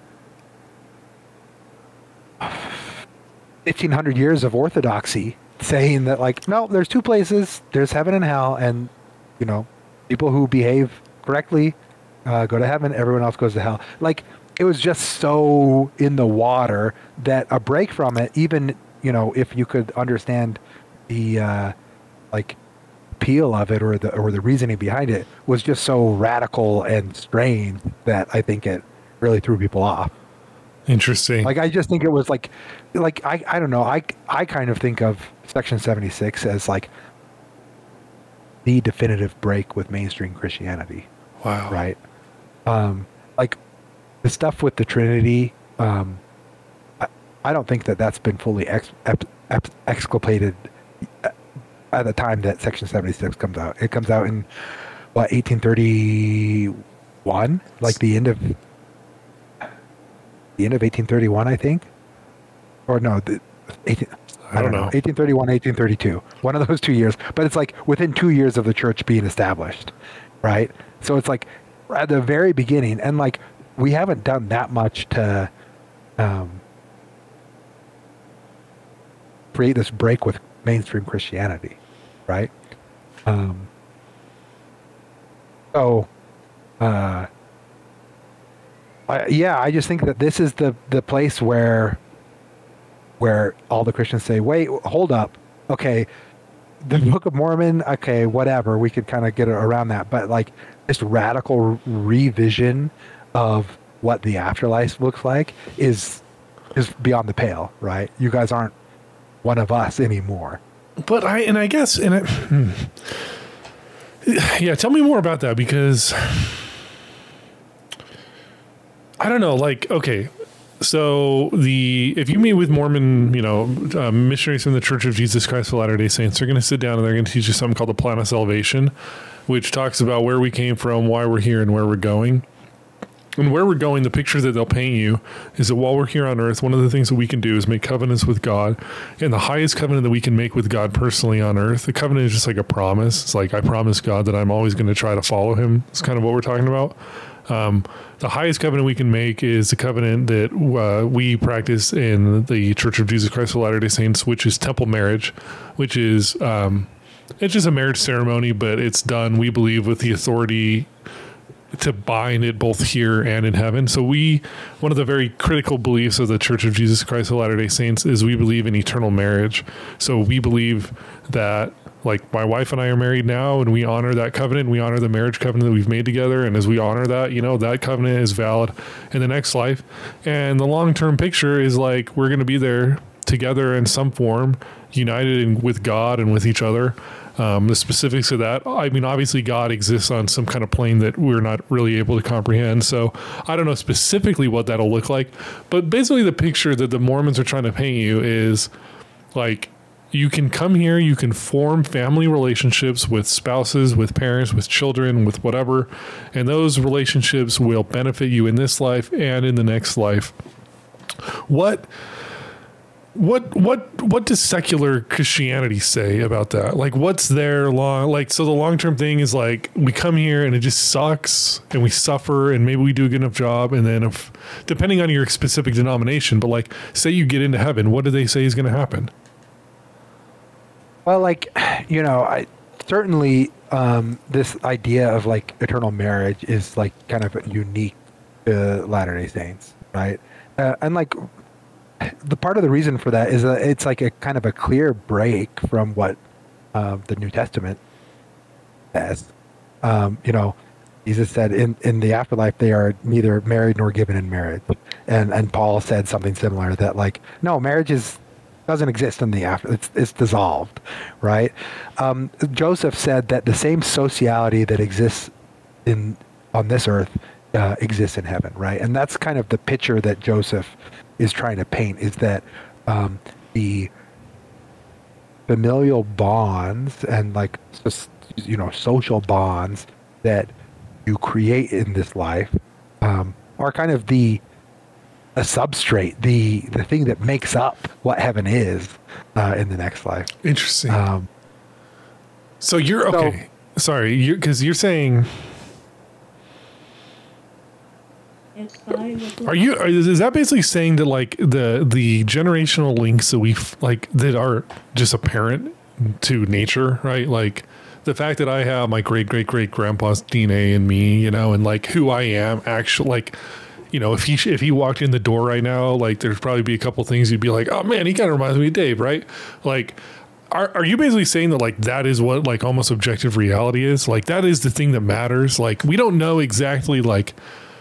fifteen hundred years of orthodoxy saying that like, no, there's two places, there's heaven and hell, and you know, people who behave correctly uh, go to heaven, everyone else goes to hell. Like it was just so in the water that a break from it, even, you know, if you could understand the uh, like appeal of it or the or the reasoning behind it, was just so radical and strange that I think it really threw people off. Interesting. Like, I just think it was like, like, I, I don't know. I, I kind of think of Section seventy-six as like the definitive break with mainstream Christianity. Wow. Right. Um, like the stuff with the Trinity. Um, I, I don't think that that's been fully ex, ex, ex, exculpated at the time that Section seventy-six comes out. It comes out in what, eighteen thirty-one, like the end of the end of eighteen thirty-one, I think, or no, the eighteen, I, I don't know, know, eighteen thirty-one, eighteen thirty-two, one of those two years. But it's like within two years of the church being established, right? So it's like at the very beginning, and like we haven't done that much to um, create this break with mainstream Christianity, right? Um, so, uh, I, yeah, I just think that this is the the place where where all the Christians say, wait, hold up, okay, the Book of Mormon, okay, whatever, we could kind of get around that, but like this radical revision of what the afterlife looks like is is beyond the pale, right? You guys aren't one of us anymore. But I and I guess and I, hmm. yeah, tell me more about that, because I don't know, like, okay, so the if you meet with Mormon, you know, uh, missionaries from the Church of Jesus Christ of Latter-day Saints, they're going to sit down and they're going to teach you something called the Plan of Salvation, which talks about where we came from, why we're here, and where we're going. And where we're going, the picture that they'll paint you is that while we're here on earth, one of the things that we can do is make covenants with God. And the highest covenant that we can make with God personally on earth, the covenant is just like a promise. It's like, I promise God that I'm always going to try to follow him. It's kind of what we're talking about. Um, the highest covenant we can make is the covenant that uh, we practice in the Church of Jesus Christ of Latter-day Saints, which is temple marriage, which is, um, it's just a marriage ceremony, but it's done, we believe, with the authority to bind it both here and in heaven. So we, one of the very critical beliefs of the Church of Jesus Christ of Latter-day Saints is we believe in eternal marriage. So we believe that like my wife and I are married now, and we honor that covenant. We honor the marriage covenant that we've made together. And as we honor that, you know, that covenant is valid in the next life. And the long-term picture is like, we're going to be there together in some form, united in, with God and with each other. Um, the specifics of that, I mean, obviously God exists on some kind of plane that we're not really able to comprehend. So I don't know specifically what that'll look like, but basically the picture that the Mormons are trying to paint you is like, you can come here, you can form family relationships with spouses, with parents, with children, with whatever, and those relationships will benefit you in this life and in the next life. What what what what does secular Christianity say about that? Like, what's their long like so the long-term thing is like, we come here and it just sucks and we suffer and maybe we do a good enough job, and then if depending on your specific denomination, but like say you get into heaven, what do they say is going to happen? Well, like, you know, I certainly um, this idea of like eternal marriage is like kind of unique to Latter-day Saints, right? Uh, and like the part of the reason for that is that it's like a kind of a clear break from what uh, the New Testament says. Um, you know, Jesus said in, in the afterlife they are neither married nor given in marriage, and and Paul said something similar, that like, no, marriage is doesn't exist in the after, it's, it's dissolved, right? Um, Joseph said that the same sociality that exists in on this earth uh, exists in heaven, right? And that's kind of the picture that Joseph is trying to paint, is that um, the familial bonds and like, you know, social bonds that you create in this life um, are kind of the a substrate, the the thing that makes up what heaven is uh, in the next life. Interesting. Um, so you're okay. So, Sorry, you because you're saying. Are you? Are, is that basically saying that like the the generational links that we like that are just apparent to nature, right? Like the fact that I have my great great great grandpa's D N A in me, you know, and like who I am actually like. You know, if he if he walked in the door right now, like there'd probably be a couple things you'd be like, oh man, he kind of reminds me of Dave, right? Like, are are you basically saying that like that is what like almost objective reality is? Like that is the thing that matters. Like we don't know exactly like,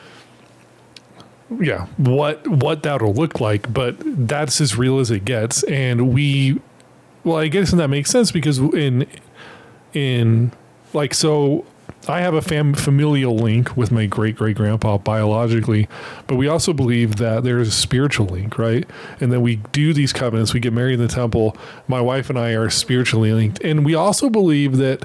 yeah, what what that'll look like, but that's as real as it gets. And we, well, I guess that makes sense because in in like so. I have a fam- familial link with my great-great-grandpa biologically, but we also believe that there is a spiritual link, right? And then we do these covenants, we get married in the temple, my wife and I are spiritually linked. And we also believe that,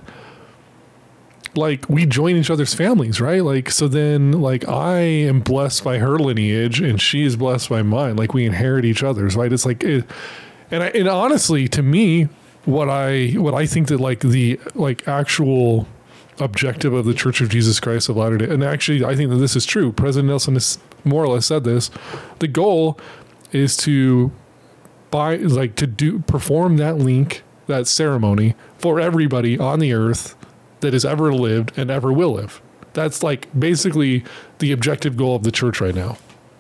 like, we join each other's families, right? Like, so then, like, I am blessed by her lineage, and she is blessed by mine. Like, we inherit each other's, right? It's like, it, and, I, and honestly, to me, what I what I think that, like, the, like, actual objective of the Church of Jesus Christ of Latter-day, and actually I think that this is true. President Nelson has more or less said this. The goal is to buy, like to do, perform that link, that ceremony for everybody on the earth that has ever lived and ever will live. That's like basically the objective goal of the church right now.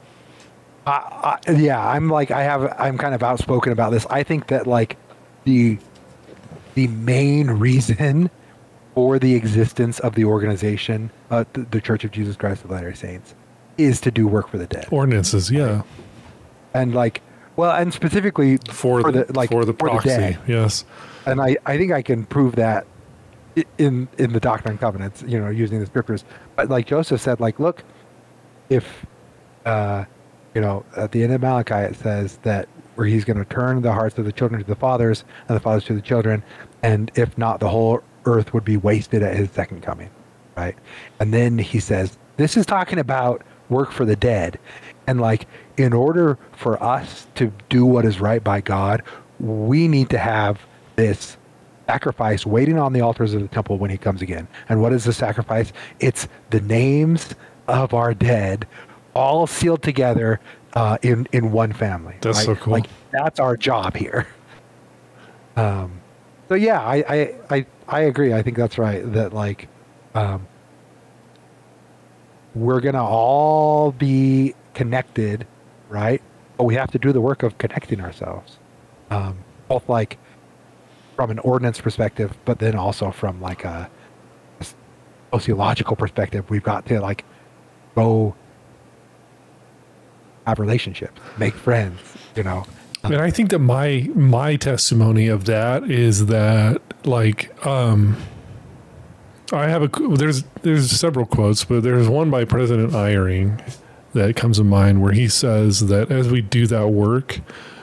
Uh, uh, yeah, I'm like, I have, I'm kind of outspoken about this. I think that like the, the main reason for the existence of the organization, uh, the, the Church of Jesus Christ of Latter-day Saints, is to do work for the dead. Ordinances, yeah. And like, well, and specifically for, for the, the like for the for proxy, the dead. Yes. And I, I think I can prove that in in the Doctrine and Covenants, you know, using the scriptures. But like Joseph said, like, look, if uh, you know, at the end of Malachi it says that where he's going to turn the hearts of the children to the fathers and the fathers to the children, and if not, the whole earth would be wasted at his second coming, right? And then he says, this is talking about work for the dead. And like, in order for us to do what is right by God, we need to have this sacrifice waiting on the altars of the temple when he comes again. And what is the sacrifice? It's the names of our dead all sealed together uh, in, in one family. That's right? so cool. Like, that's our job here. Um, so yeah, I, I, I, I agree. I think that's right. That like, um, we're going to all be connected, right? But we have to do the work of connecting ourselves. Um, both like from an ordinance perspective, but then also from like a sociological perspective, we've got to like go have relationships, make friends, you know. And I think that my my testimony of that is that like um I have a there's there's several quotes, but there's one by President Eyring that comes to mind where he says that as we do that work,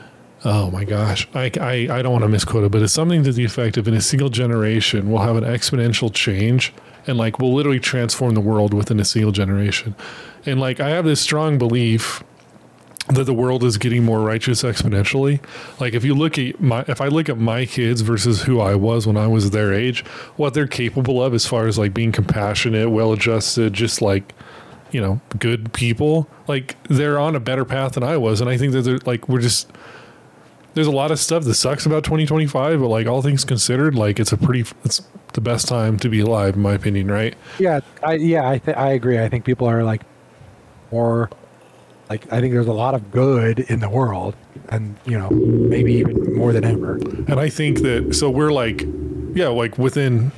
oh my gosh, I, I, I don't want to misquote it, but it's something to the effect of in a single generation, we'll have an exponential change and like we'll literally transform the world within a single generation. And like I have this strong belief that the world is getting more righteous exponentially. Like if you look at my, if I look at my kids versus who I was when I was their age, what they're capable of as far as like being compassionate, well-adjusted, just like, you know, good people, like they're on a better path than I was. And I think that they're like, we're just, there's a lot of stuff that sucks about twenty twenty-five, but like all things considered, like it's a pretty, it's the best time to be alive, in my opinion. Right. Yeah. I, yeah, I th- I agree. I think people are like more like, I think there's a lot of good in the world and, you know, maybe even more than ever. And I think that, so we're like, yeah, like within,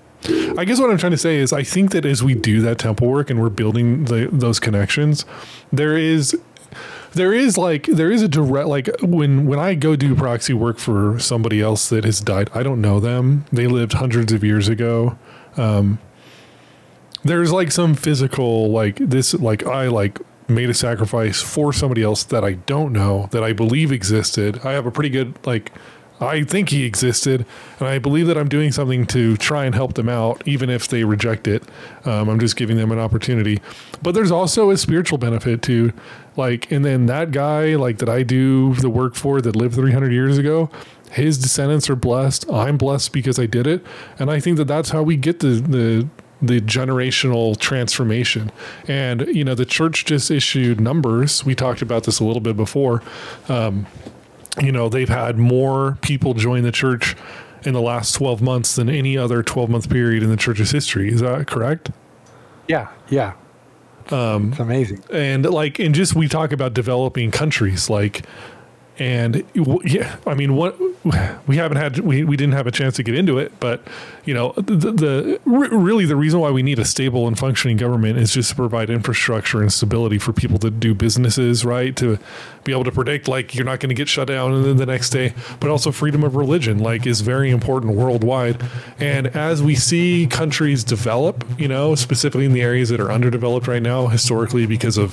I guess what I'm trying to say is I think that as we do that temple work and we're building the, those connections, there is, there is like, there is a direct, like when, when I go do proxy work for somebody else that has died, I don't know them. They lived hundreds of years ago. Um, there's like some physical, like this, like I like made a sacrifice for somebody else that I don't know, that I believe existed. I have a pretty good, like, I think he existed, and I believe that I'm doing something to try and help them out, even if they reject it. Um, I'm just giving them an opportunity. But there's also a spiritual benefit to, like, and then that guy, like, that I do the work for that lived three hundred years ago, his descendants are blessed. I'm blessed because I did it. And I think that that's how we get the, the, the generational transformation. And, you know, the church just issued numbers. We talked about this a little bit before. Um, you know, they've had more people join the church in the last twelve months than any other twelve month period in the church's history. Is that correct? Yeah. Yeah. Um, it's amazing. And like, and just, we talk about developing countries, like, and yeah, I mean, what we haven't had, we, we didn't have a chance to get into it, but you know, the, the really the reason why we need a stable and functioning government is just to provide infrastructure and stability for people to do businesses, right? To be able to predict, like, you're not going to get shut down and then the next day, but also freedom of religion, like, is very important worldwide. And as we see countries develop, you know, specifically in the areas that are underdeveloped right now, historically, because of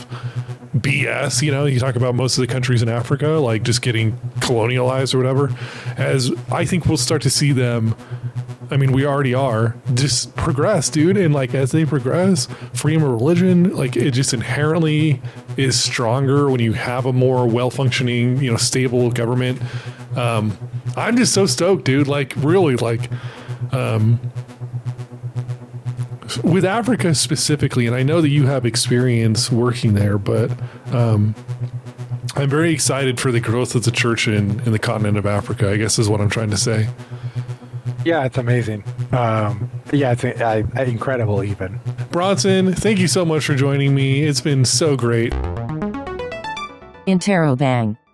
B S, you know, you talk about most of the countries in Africa, like just getting colonialized or whatever, as I think we'll start to see them, I mean, we already are, just progress, dude. And like, as they progress, freedom of religion, like it just inherently is stronger when you have a more well-functioning, you know, stable government. Um, I'm just so stoked, dude. Like really, like, um, with Africa specifically, and I know that you have experience working there, but um, I'm very excited for the growth of the church in, in the continent of Africa, I guess is what I'm trying to say. Yeah, it's amazing. Um, yeah, it's uh, incredible even. Bronson, thank you so much for joining me. It's been so great. Interrobang.